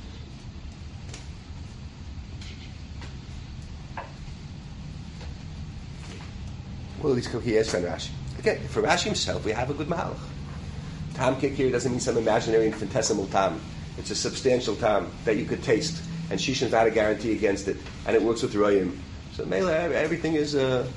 Well, he asks from Rashi. Again, for Rashi himself, we have a good mahalach. Tam kikir doesn't mean some imaginary infinitesimal tam. It's a substantial tam that you could taste, and Shishan's not a guarantee against it, and it works with Royim. So Mela, everything is.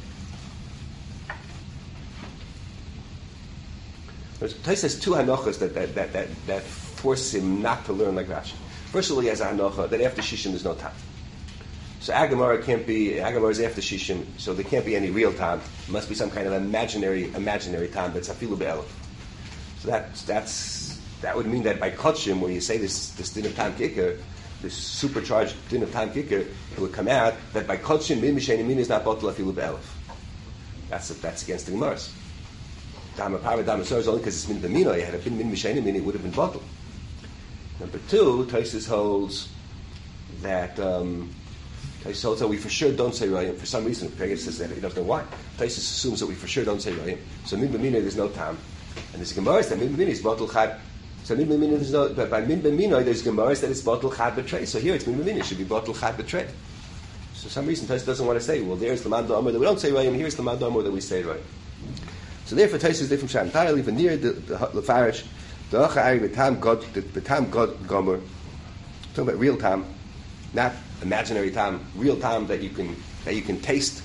Tais has two hanochas that force him not to learn like Rashi. First of all, he has a hanocha that after Shishim there's no tam. So Agamara is after Shishim, so there can't be any real time. It must be some kind of imaginary time that's afilu be'elef. So that would mean that by Kodshim, where you say this din of time kicker, this supercharged din of time kicker, it would come out that by Kodshim, min b'shein min is not bottle afilu be'elef. That's against the Gemaras. Dama Parva Dama Sor is only because it's min b'mino. Had it been min b'shein min, it would have been bottle. Number two, Taisus holds that. So we for sure don't say Royim. For some reason, Peggy says that he doesn't know why. Taisus assumes that we for sure don't say Royim. So Min B'mino there's no time. And there's Gemara that Min B'mino is Batul Chad. So Min B'mino there's no, but by Min B'mino there's Gemara that it's Batul Chad B'Trei. So here it's Min B'mino, it should be Batul Chad B'Trei. So for some reason Taisus doesn't want to say, well, there's the Manda Amor that we don't say Royim, here's the Manda Amor that we say Royim. So therefore Taisus is different from entirely, even near the Farish, the Achai, the Tam God Gomer. Talking about real time, not imaginary time, real time that you can taste.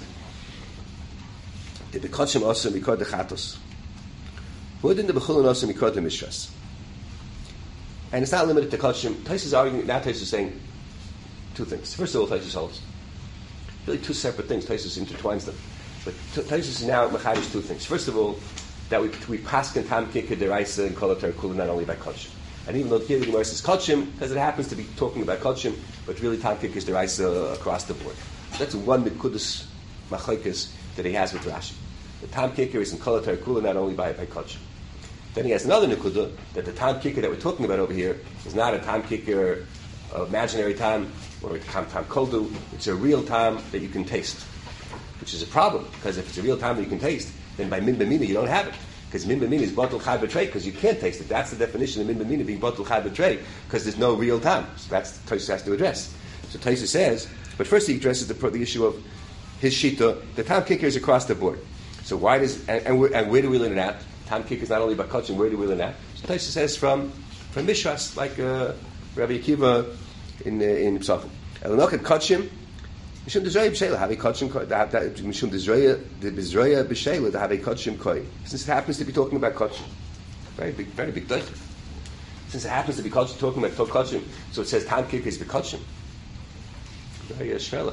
The bekotshim also mikod dechatos. Wouldn't the bechulin also mikod the mishras? And it's not limited to kotshim. Taisus is arguing now. Taisus is saying two things. First of all, Taisus holds really two separate things. Taisus intertwines them, but Taisus is now mechadish two things. First of all, that we paskin tam kikah deraisa and kolatar kula not only by kotshim. And even though here the Gemara says Kodshim, because it happens to be talking about Kodshim, but really Tam Kik is the Raisa across the board. So that's one Mikudus Machlokes that he has with Rashi. The Tam Kicker is in Kol Kula not only by Kodshim. Then he has another Nikuda that the Tam Kicker that we're talking about over here is not a Tam Kicker, imaginary time, or a Tam Koldu. It's a real time that you can taste, which is a problem, because if it's a real time that you can taste, then by Min B'mina you don't have it. Because Min B'mina is Batul Chad B'Trei, because you can't taste it. That's the definition of Min B'mina being Batul Chad B'Trei, because there's no real time. So that's what Taisus has to address. So Taisus says, but first he addresses the issue of his shita. The Tam Kicker is across the board. So why does and where do we learn it at? Tam Kicker is not only about Kodshim. Where do we learn that? So Taisus says from Mishras, like Rabbi Akiva in Psachim. Elanoket Kodshim. Mishum Dezroya b'Sheila have a Kodshim koi. Mishum Dezroya b'Sheila to have a Kodshim koi. Since it happens to be talking about Kodshim, very big deal. Since it happens to be talking about Kodshim, so it says Tam Kik is b'Kodshim. Very shvelach.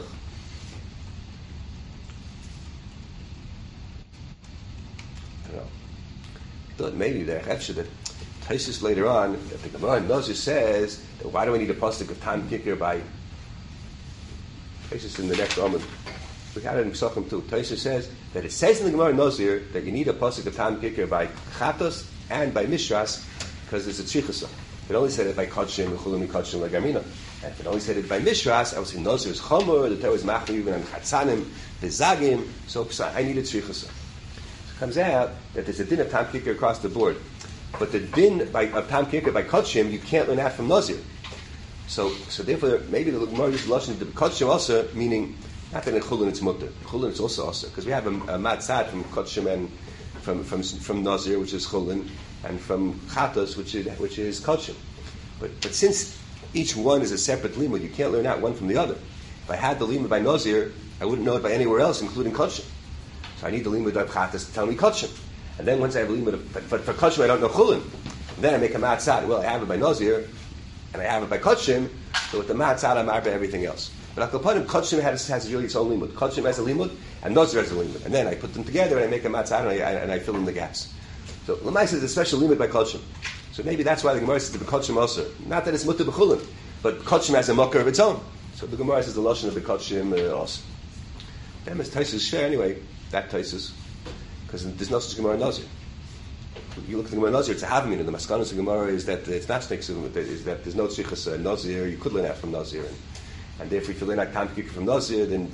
I don't know. Thought maybe there that Taisus later on, the Gemara in Nazir says, that why do we need a pasuk of Tam Kicker by Taisus in the next Amud? We had it in Pesachim too. Taisus says that it says in the Gemara in Nazir that you need a pasuk of Tam Kicker by Chatos and by Mishras because there's a tzrichasa. If it only said it by Kodshim, Chulun Kodshim Lagamina. And if it only said it by Mishras, I would say Nazir is Chomer, the Torah is Machmir even on Chatzanim, Bezagim, so I need a tzrichasa. It comes out that there's a din of Tam Kicker across the board. But the din of Tam Kicker by Kodshim, you can't learn that from Nazir. So therefore, maybe the Gemara uses Lashon to Kodshim also, meaning not that in Chulun it's mutter. Chulun it's also because we have a matzad from Kodshim and from Nazir, which is Chulun, and from Chatos, which is Kodshim. But since each one is a separate limud, you can't learn that one from the other. If I had the limud by Nazir, I wouldn't know it by anywhere else, including Kodshim. So I need the limud of Chatos to tell me Kodshim. And then once I have a limud, but for Kodshim I don't know Chulun. Then I make a matzad. Well, I have it by Nazir, and I have it by Kodshim, so with the matzad I'm marbe everything else. But Akapanim, Kodshim has really its own limud. Kodshim has a limud, and Nazir has a limud. And then I put them together and I make a matzad and I fill in the gaps. So Lamais is a special limud by Kodshim. So maybe that's why the Gemara says the Kodshim also. Not that it's mutter b'chulun, but Kodshim has a mocker of its own. So the Gemara says the Lashon of the Kodshim also. Then as Taisus share anyway, that Taisus, because there's no such Gemara in Nazir. You look at the Gemara in Nazir, it's a Havamina. The Maskanos of the Gemara is that it's not Sneksim, is that there's no Tzrichas in Nazir. You could learn that from Nazir. And therefore, if you learn that Tam Kicker from Nazir, then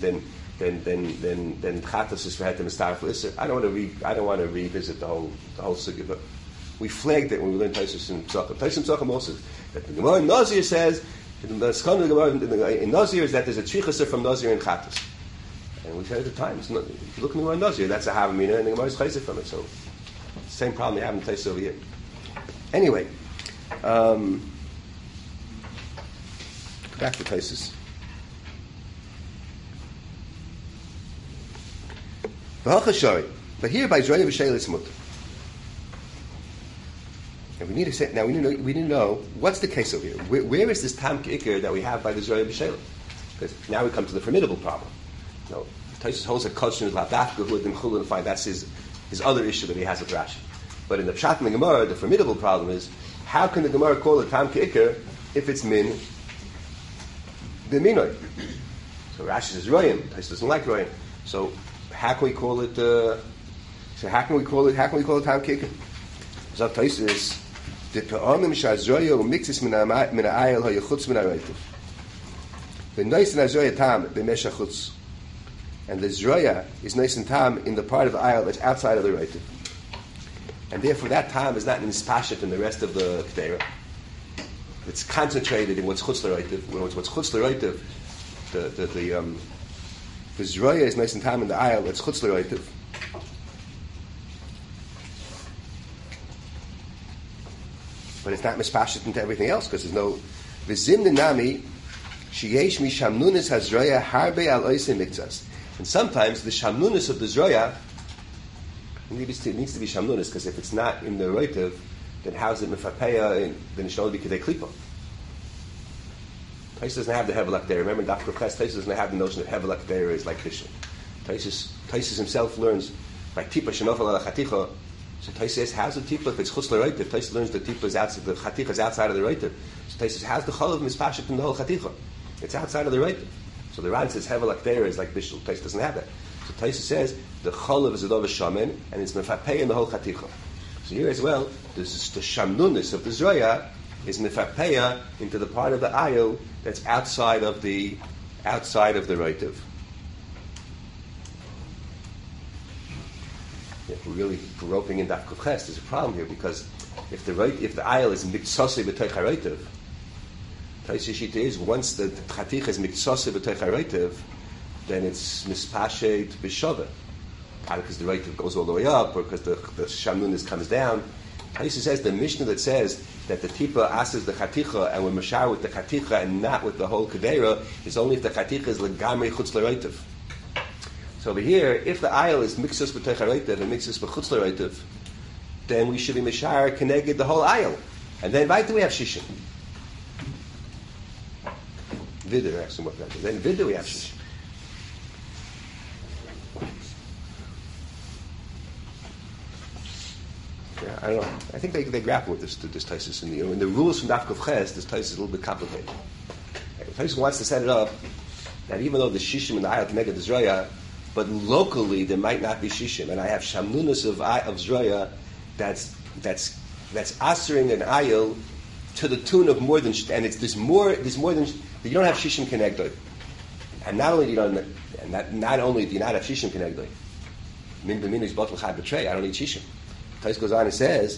Chatos is for Hetem Estar for Isser. I don't want to revisit the whole sugya, but we flagged it when we learned Taisus and Pesachim. Taisus and Pesachim also that the Gemara in Nazir says, the Maskanos of the Gemara in Nazir is that there's a Tzrichas from Nazir and Chatos. And we said at the time, it's not, if you look at the Gemara in Nazir, that's a Havamina, and the Gemara is Chayzer from it. So, same problem you have in Taisus over here. Anyway, back to Taisus. But here by Zroya v'Sheila it's mutter. And we need to say now. We need to know what's the case over here. Where is this Tam Kicker that we have by the Zroya v'Sheila? Because now we come to the formidable problem. No, Taisus holds a Kodshim is Lavdafka who and Chulun find that's his other issue that he has with Rashi. But in the Pshat and the Gemara, the formidable problem is how can the Gemara call it Tam Kicker if it's min b'minoi? So Rashi says Royim. Taisus doesn't like Royim. So how can we call it? How can we call it Tam Kicker? So Taisus the pe'amim shazroya umixis min ha'ayel ha'yechutz min ha'reitiv. The nice and azroya tam b'mesha chutz, and the zroya is nice and tam in the part of the ayel that's outside of the reitiv, and therefore that tam is not mispashet in the rest of the kedera. It's concentrated in what's chutz l'reitiv. What's chutz l'reitiv, the zroya is nice and tam in the ayel that's chutz l'reitiv. But it's not mispashet into everything else because there's no v'zim dinami sheyesh mishamnunis hazroya harbe al oisei mikzas. And sometimes the shamnunis of the zroya needs to be shamnunis because if it's not in the roitiv, then how's it mefapeya? Then it should only be kedei klipa. Taisus doesn't have the hevelak there. Remember, Dr. Ches, Taisus doesn't have the notion that hevelak there is like bishul. Taisus himself learns like tipa shenofel ala chaticha. So Taisus says, how's the tipa if it's chutz l'reitiv? Taisus learns the tipa is outside, the chaticha is outside of the reitiv. So Taisus, how's the cholav mispashit in the whole chaticha? It's outside of the reitiv. So the Ran says hevelak there is like bishul. Taisus doesn't have that. So Taisus says the cholav is a dov shaman and it's mefapei in the whole chaticha. So here as well, the shamnunis of the zroya is mefapeya into the part of the ayil that's outside of the reitiv. If we're really groping in Daf Kuf Ches, there's a problem here because if the ayil is miktsosei b'toich hareitiv, Taisus Shita is once the chaticha is miktsosei b'toich hareitiv, then it's mispashet b'shaveh. Either because the reitiv goes all the way up or because the shamnunis comes down. Taisus says the Mishnah that says that the tipa asks the chaticha and we're mashar with the chaticha and not with the whole kedera is only if the chaticha is legamri chutz l'reitiv. So over here, if the ayil is mixus b'toich hareitiv and mixus b'chutz l'reitiv, then we should be mashar keneged the whole ayil. And then why do we have shishim? Vidder, asking what that is. Then vidder we have shishim. Yeah, I don't know. I think they grapple with this Taisus in the rules from Daf Kuf Ches. This Taisus is a little bit complicated. Taisus wants to set it up that even though the shishim and the ayal connected to Zroya, but locally there might not be shishim, and I have shamnunus of Zroya that's asering an ayal to the tune of more than, and there's more than, you don't have shishim connected, and not only do you not have shishim connected, min b'min is bottle chad betray. I don't need shishim. Tais goes on and says,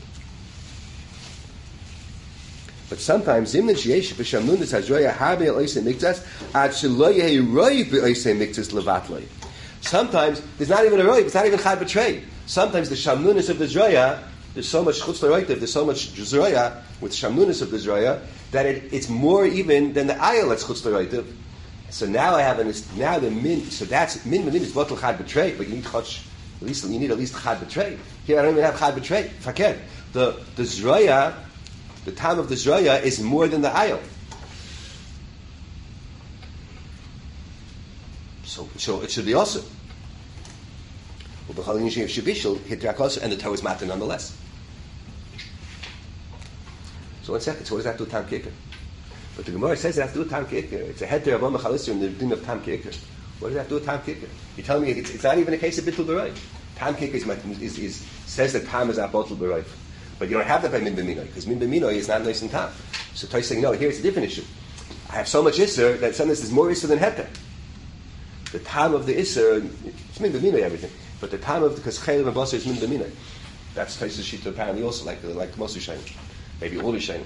but sometimes zimnin sheyesh b'shamnunus hazroya harbe oisei miktas ad shelo yehi roi b'oisei miktas levatloi. Sometimes there's not even a roi, it's not even chad betray. Sometimes the shamnunus of the zroya, there's so much chutz l'roitiv, there's so much zroya with shamnunus of the zroya that it's more even than the ayal that's chutz l'roitiv. So now I have now the min. So that's min is bottle chad betray, but you need chutz. At least you need chad betray. Here I don't even have chad betray. Fakir. The zroya, the time of the zroya is more than the ayal. So it should be also. And the toe is matter nonetheless. So 1 second. So what does that do with Tam Kicker? But the Gemara says it has to do with Tam Kicker. It's a heter of Amachalisser in the din of Tam Kicker. What does that do with Tam Kicker? You tell me it's not even a case of Bittul B'Roi. Tam Kicker says that Tam is not Bittul B'Roi. But you don't have that by Min B'Minoi, because Min B'Minoi is not nice in Tam. So Toy saying, no, here's a different issue. I have so much Isser that sometimes there's more Isser than heter. The Tam of the Isser, it's Min B'Minoi everything. But the Tam of, because Chaylev and Basar is Min B'Minoi. That's Toy's Shita apparently also, like most Rishonim. Maybe all Rishonim.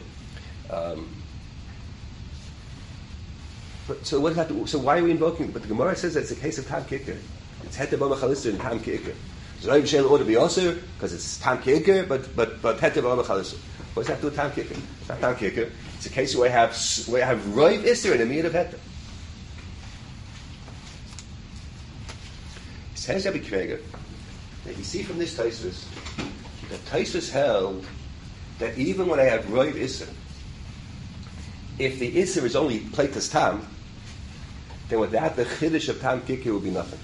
So what does that do? So why are we invoking? But the Gemara says that it's a case of Tam Kicker. It's Heter B'Machalisser and Tam Kicker. So Rav Shel ought to be also because it's Tam Kicker, but Heter B'Machalisser. What does that do with Tam Kicker? It's not Tam Kicker. It's a case where I have Roiv Isser and a Miyad of Heter. Says Rabbi Kveger that you see from this Taisus that Taisus held that even when I have Roiv Isser, if the Isser is only Plaitas Tam, then without the Chiddush of Tam Kicker will be nothing.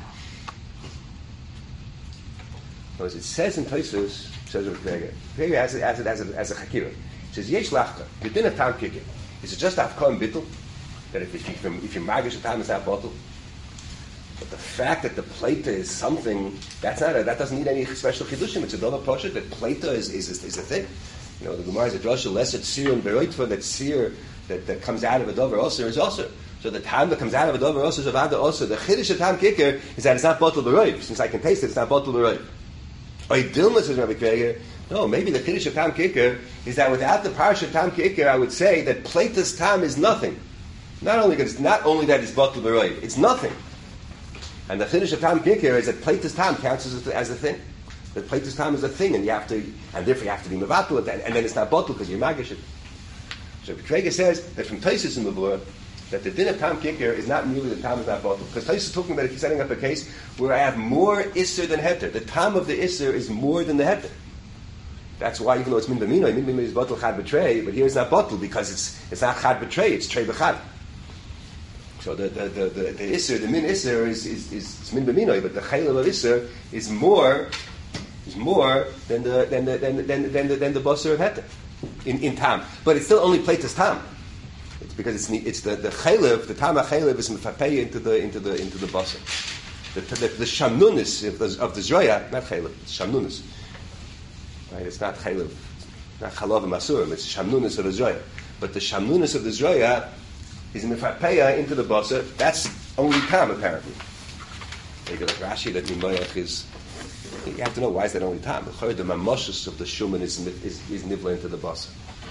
Because it says in Taisus, says Rabbi Kveger, Kveger has it as a Chakira. It says, Yesh Lachta, you didn't have Tam Kicker. Is it just Afkar and Bittul? That if you magish a Tam, it's not bottle? But the fact that the Plata is something, that doesn't need any special Chiddushim. It's a Dova Poshet, that Plata is a thing. You know, the Gemara is a drasha lesser tzir and beroitva, that tzir that comes out of a dover also is also. So the time that comes out of a dover also is avada also. The chiddush of Tam Kicker is that it's not bottle beroiv. Since I can taste it, it's not bottle beroiv. Oy Dilma says Rabbi Kveger, no, maybe the chiddush of Tam Kicker is that without the parsha of Tam Kicker, I would say that Plata's Tam is nothing. Not only that it's bottle beroiv, it's nothing. And the chiddush of Tam Kicker is that Plata's Tam counts as a thing. That Plaitas Tam is a thing, and therefore you have to be mevatul it, and then it's not bottle because you magish it. So Kveger says that from Taisus in the Bura, that the din of Tam Kicker is not merely the Tam is not bottle, because Taisus is talking about he's setting up a case where I have more Isser than Heter. The Tam of the Isser is more than the Heter. That's why, even though it's Min B'Minoi is bottle Chad B'Trei, but here it's not bottle because it's not Chad B'Trei, it's Trei B'Chad. So the Isser, the Min Isser is Min B'Minoi, but the Chaylev of Isser is more than the basar of heter in tam, but it's still only Plaitas Tam. It's because it's the chaylev, the tam chaylev is mefapei into the basar. The shamnunis of the zroya, not chaylev, it's shamnunis. Right? It's not chaylev, not chalav and masurim. It's shamnunis of the zroya. But the shamnunis of the zroya is mefapei into the basar. That's only tam apparently. They go like Rashi that Mimayach is. You have to know why is that only time. The mamoshes of the shuman is nivla into the basa.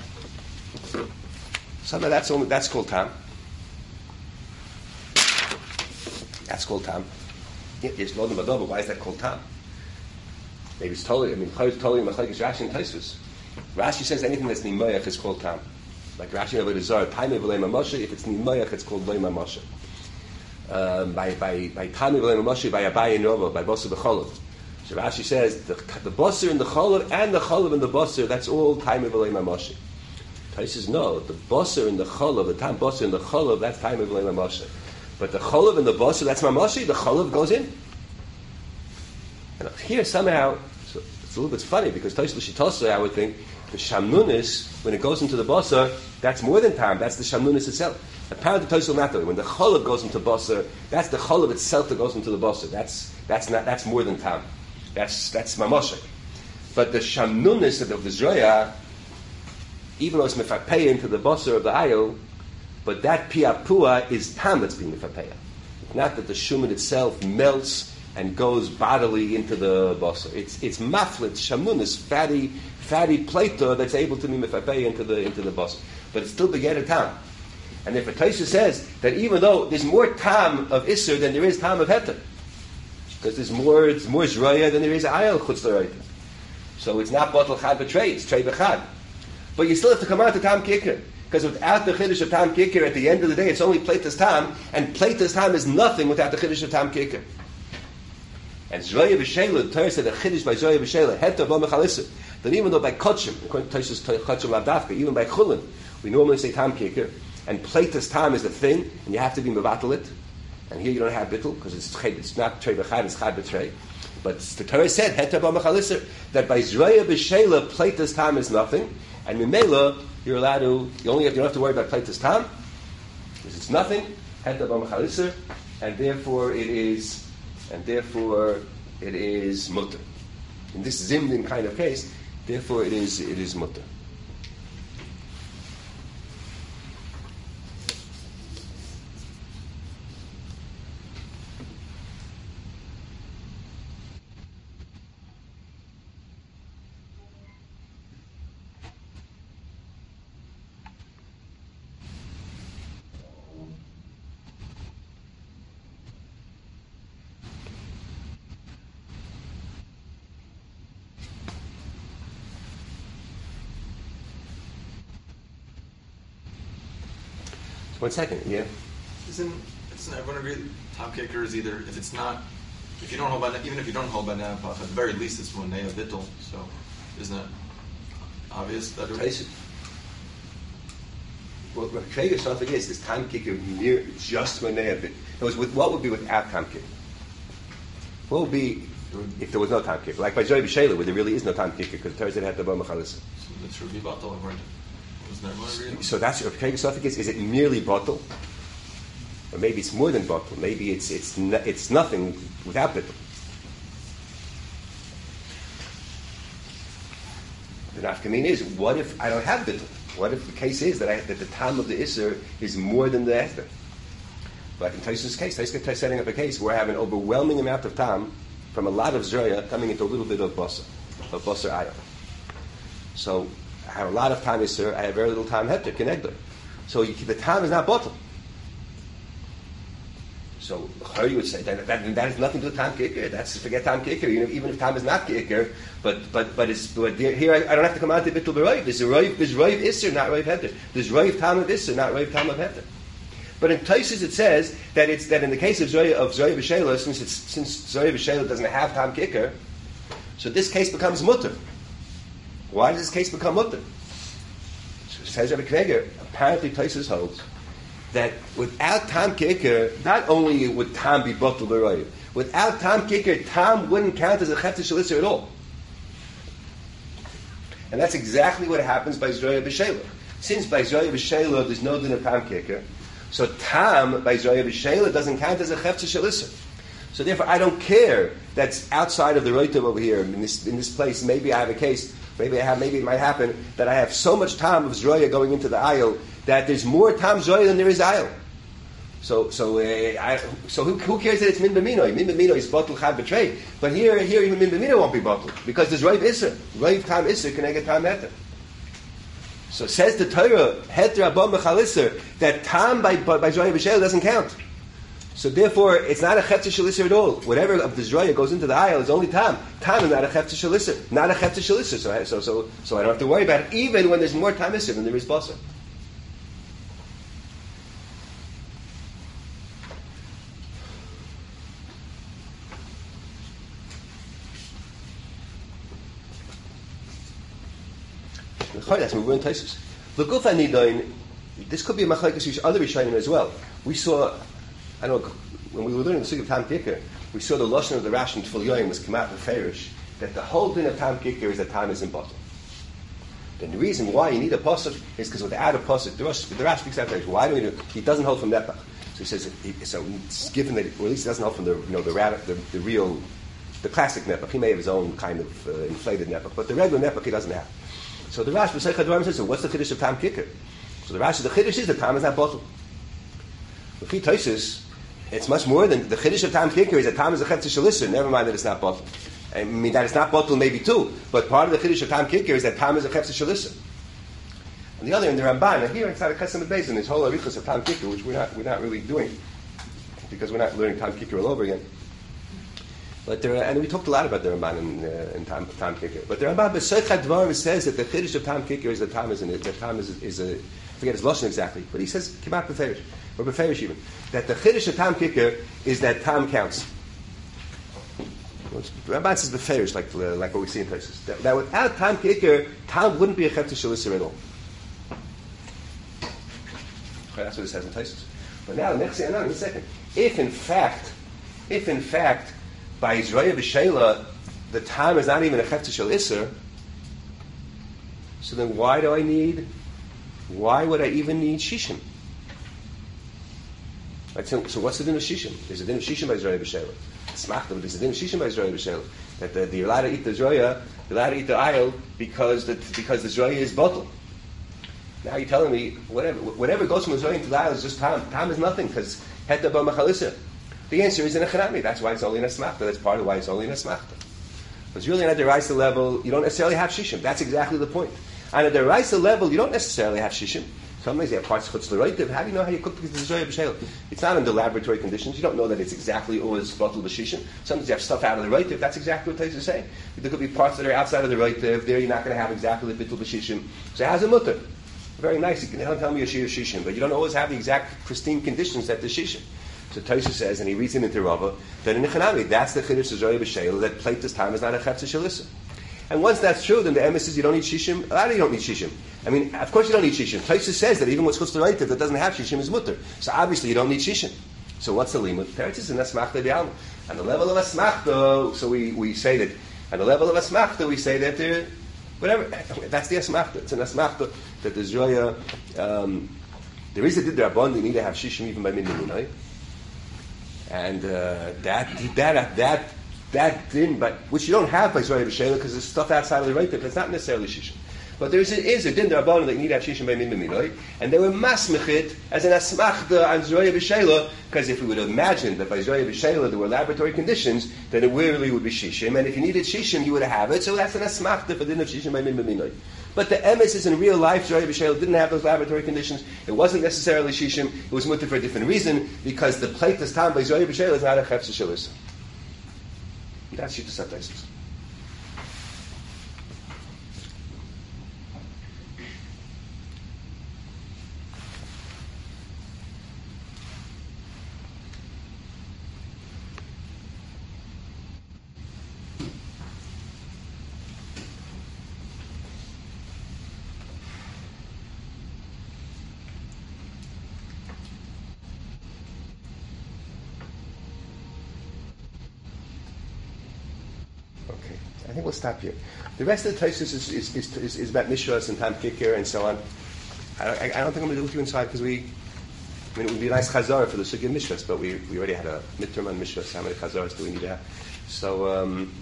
So that's called tam. That's called tam. Yes, Lord Madova. Why is that called tam? Maybe it's totally. Totally machlekes Rashi and Tosfos. Rashi says anything that's nimayach is called tam. Like Rashi over the Zohar, time of mamoshe. If it's nimayach, it's called loy mamoshe. By time of mamoshe, by Abaye and Rova, by Bosa B'Cholov. So Rashi says the basar and the cholav and the cholav and the basar, that's all time of Elei Mamoshe. Tais says no, the basar and the cholav, the time basar and the cholav, that's time of Elei Mamoshe. But the cholav and the basar, that's Mamoshe, the cholav goes in. And here somehow, It's a little bit funny because Tosh L'Shitosai, I would think, the Shamnunis, when it goes into the basar, that's more than time. That's the Shamnunis itself. Apparently, Tosh not when the Cholav goes into basar, that's the Cholav itself that goes into the basar. That's more than time. That's Mamoshe. But the Shamnunis of the Zraya, even though it's Mefapeya into the basar of the Ayil, but that Piapua is time that's being Mefapeya. Not that the Shuman itself melts and goes bodily into the basar. It's maflet, Shamnunis, fatty plato that's able to be Mefapeya into the basar. But it's still beget time. And if a Taisa says that even though there's more tam of Isser than there is tam of Heter, because it's more Zraya than there is Ayil Chutz L'Roita. So it's not Batal Chad B'Trei, it's Trei B'Chad. But you still have to come out to Tam Kikr. Because without the Chiddush of Tam Kikr, at the end of the day, it's only Platas Tam, and Platas Tam is nothing without the Chiddush of Tam Kikr. And Zraya B'Shela, the Torah said the Chiddush by Zraya B'Shela, Heter Bo Mechalissa, that even though by Kotchim, according to Tosh's Kotchim Lavdafka, even by Chulin, we normally say Tam Kikr, and Platas Tam is the thing, and you have to be Mevatalit. And here you don't have Bittul, because it's not Trei B'Chad, it's Chad B'Trei. But the Torah said, Heter Bo Mechalisser, that by Zraya B'Shela, Platas Tam is nothing, and Mimela, you don't have to worry about Platas Tam, because it's nothing, Heter Bo Mechalisser, and therefore it is mutter. In this Zimlin kind of case, therefore it is mutter. One second, yeah. Doesn't everyone agree that Tam Kikr is either, if you don't hold by, even if you don't hold by Neapach, at the very least it's Monea Bittul, so isn't it obvious that it is? Well, Krega something is this Tam Kikr near just Monea Bittul. What would be without Tam Kikr? What would be if there was no Tam Kikr? Like by Zraya B'Shela, where there really is no Tam Kikr, because the Torah said it had to be Mechalissa. So that's Ruby Batal, so that's your Krega suffix. Is it merely bottle, or maybe it's more than bottle? Maybe it's nothing without bittul. The nafkamin is, what if I don't have bittul? What if the case is that the time of the isser is more than the ether? Like in Tais's case, Tais setting up a case where I have an overwhelming amount of time from a lot of zraya coming into a little bit of basar ayah. So I have a lot of time Isser, I have very little time Heter, Kenegdor. So the time is not bottle. So you would say that has nothing to do with time Kikr. That's forget time Kikr. Even if time is not Kikr, but here I don't have to come out to Bittul B'Roiv. There's Roiv Isser, not Roiv Heter. There's Roiv Tam of Isser, not Roiv Tam of Heter. But in Taisus it says that in the case of Zraya B'Shela, since Zraya B'Shela doesn't have time Kikr, so this case becomes mutter. Why does this case become mutter? So says Rabbi Kveger, apparently Taisus holds that without Tam Kikr, not only would Tam be bottled b'roiv, without Tam Kikr, Tam wouldn't count as a Chet Shalisser at all. And that's exactly what happens by Zraya B'Shela. Since by Zraya B'Shela there's no din of Tam Kikr, so Tam by Zraya B'Shela doesn't count as a Chet Shalisser. So therefore I don't care that's outside of the Roitiv over here, in this place, maybe I have a case, maybe it might happen that I have so much Tam of Zroya going into the aisle that there's more Tam Zroya than there is aisle. So who cares that it's Min B'Minoi? Min B'Minoi is Batul Chad B'Trei. But here even Min B'Minoi won't be Batul, because there's Roiv Isser. Roiv Tam Isser can I get Tam Heter. So says the Torah, Heter Abba Mechalisser, that Tam by Zroya B'Shel doesn't count. So therefore, it's not a Chet Shalisser at all. Whatever of the Zroya goes into the aisle is only Tam. Tam is not a Chet Shalisser. Not a Chet Shalisser. So I don't have to worry about it, even when there's more Tam Isser than there is Basar. That's what we're in Taisus. L'guf Anidain, this could be a machlekes other Rishonim as well. We saw, when we were learning the Sugya of Tam Kikr, we saw the Lashon of the Rash in Tfil Yoyim was come out in Ferish, that the whole thing of Tam Kicker is that time is in bottle. Then the reason why you need a pasuk is because without a pasuk, the Rash speaks out there. Why do we do? He doesn't hold from Nepach. So he says, so it's given that, or at least he doesn't hold from the real, the classic Nepach. He may have his own kind of inflated Nepach, but the regular Nepach he doesn't have. So the Rash B'Seich HaDvarim says, so what's the Chiddush of Tam Kicker? So the Rash, the Chiddush is that time is not bottle. If he touches, it's much more than the Chiddush of Tam Kicker is that time is a Chetz Shalisser. Never mind that it's not bottle. I mean, that it's not bottle maybe too, but part of the Chiddush of Tam Kicker is that Tam is a Chetz Shalisser. On the other end, the Ramban, and here inside of Chesed Beis, this whole Arichos of Tam Kicker, which we're not really doing, because we're not learning Tam Kicker all over again. But there, and we talked a lot about the Ramban in Tam Kicker. But the Ramban B'Seich HaDvarim says that the Chiddush of Tam Kicker is that Tam is a, I forget his lashon exactly, but he says Kimat B'Ferish, or B'Ferish even, that the Chiddush of Tam Kicker is that Tam counts. Ramban says B'Ferish, like what we see in places. That without Tam Kicker, Tam wouldn't be a Chetz Shalisser at all. Okay, that's what it says in places. But now, next thing, in a second, if in fact, by Yisrael B'Sheila, the time is not even a Chetz Shalisser, so then why would I even need Shishim? Right, so what's the din of Shishim? There's a din of Shishim by Yisrael B'Sheila. It's machta, but there's a din of Shishim by Yisrael B'Sheila. That you're allowed to eat the Zroya, you're allowed to eat the ayil because the Zroya is bottle. Now you're telling me whatever goes from the Zroya into the ayil is just time. Time is nothing because heta ba machalisa. The answer is in a chanami. That's why it's only in a smachta. That's part of why it's only in a smachta. But it's really on a deraisa level, you don't necessarily have shishim. That's exactly the point. On a deraisa level, you don't necessarily have shishim. Sometimes you have parts chutz l'roitiv. How do you know how you cook the zoya b'sheil? It's not under laboratory conditions. You don't know that it's exactly always bottle b'shishim. Sometimes you have stuff out of the roitiv. That's exactly what Tais is saying. There could be parts that are outside of the roitiv. There you're not going to have exactly the bittul b'shishim. So how's a mutter? Very nice. You can tell me a shir shishim, but you don't always have the exact pristine conditions that the shishim. So Taisa says, and he reads it into Rava, that in the Chanami, that's the Chiddush of Zoya B'Sheil, that plate this time is not a Chetz Shalisser. And once that's true, then the emes says you don't need Shishim. A lot of you don't need Shishim. I mean, of course you don't need Shishim. Taisa says that even what's Chutz L'Roitiv that doesn't have Shishim is Mutter. So obviously you don't need Shishim. So what's the limud? Teretz is an Asmachta B'Alma. On the level of Asmachta, so we say that, on the level of Asmachta, we say that whatever, that's the Asmachta. It's an Asmachta that the Zoya, there is a Did Rabban, you need to have Shishim even by Minyaminai. And that din, but which you don't have by Zoya B'Sheila because there's stuff outside of the right there. It's not necessarily shishim, but there is a din d'Rabbanan that you need to have shishim by minyaminai, and they were masmechit as an asmachta on Zoya B'Sheila because if we would imagine that by Zoya B'Sheila there were laboratory conditions, then it really would be shishim, and if you needed shishim, you would have it. So that's an asmachta for din of shishim by minyaminai. But the emes is in real life, Zoya B'Sheila didn't have those laboratory conditions. It wasn't necessarily shishim. It was mutter for a different reason, because the plate that's time by Zoya B'Sheila is not a chetz shalisser. That's Shittas HaTaisus. I think we'll stop here. The rest of the Taisus is about Mishras and Tam Kicker and so on. I don't think I'm going to do with you inside because it would be a nice chazara for the Sugi of Mishras, but we already had a midterm on Mishras. How many chazaras do we need to have? So, I'm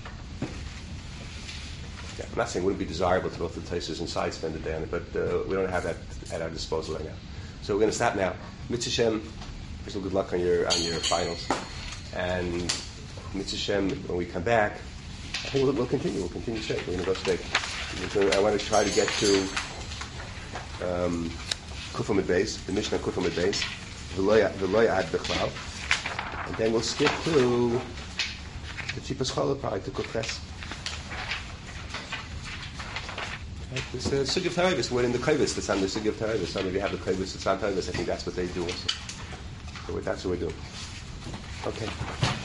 not saying it wouldn't be desirable to go to the Taisus inside, spend the day on it, but we don't have that at our disposal right now. So we're going to stop now. Mitzvah Shem, wish you good luck on your finals. And Mitzvah Shem, when we come back, I think we'll continue. We'll continue straight. We're going to go straight. I want to try to get to Kufah Beis, the Mishnah Kufah Beis, V'lo Ad B'chlal, and then we'll skip to the Tzipas Chola, probably to Kufres. Right, this Sugi of Taravis, we're in the Kaivis that's on the Sugi of Taravis. Some of you have the Kaivis that's on Taravis. I think that's what they do also. So that's what we're doing. Okay.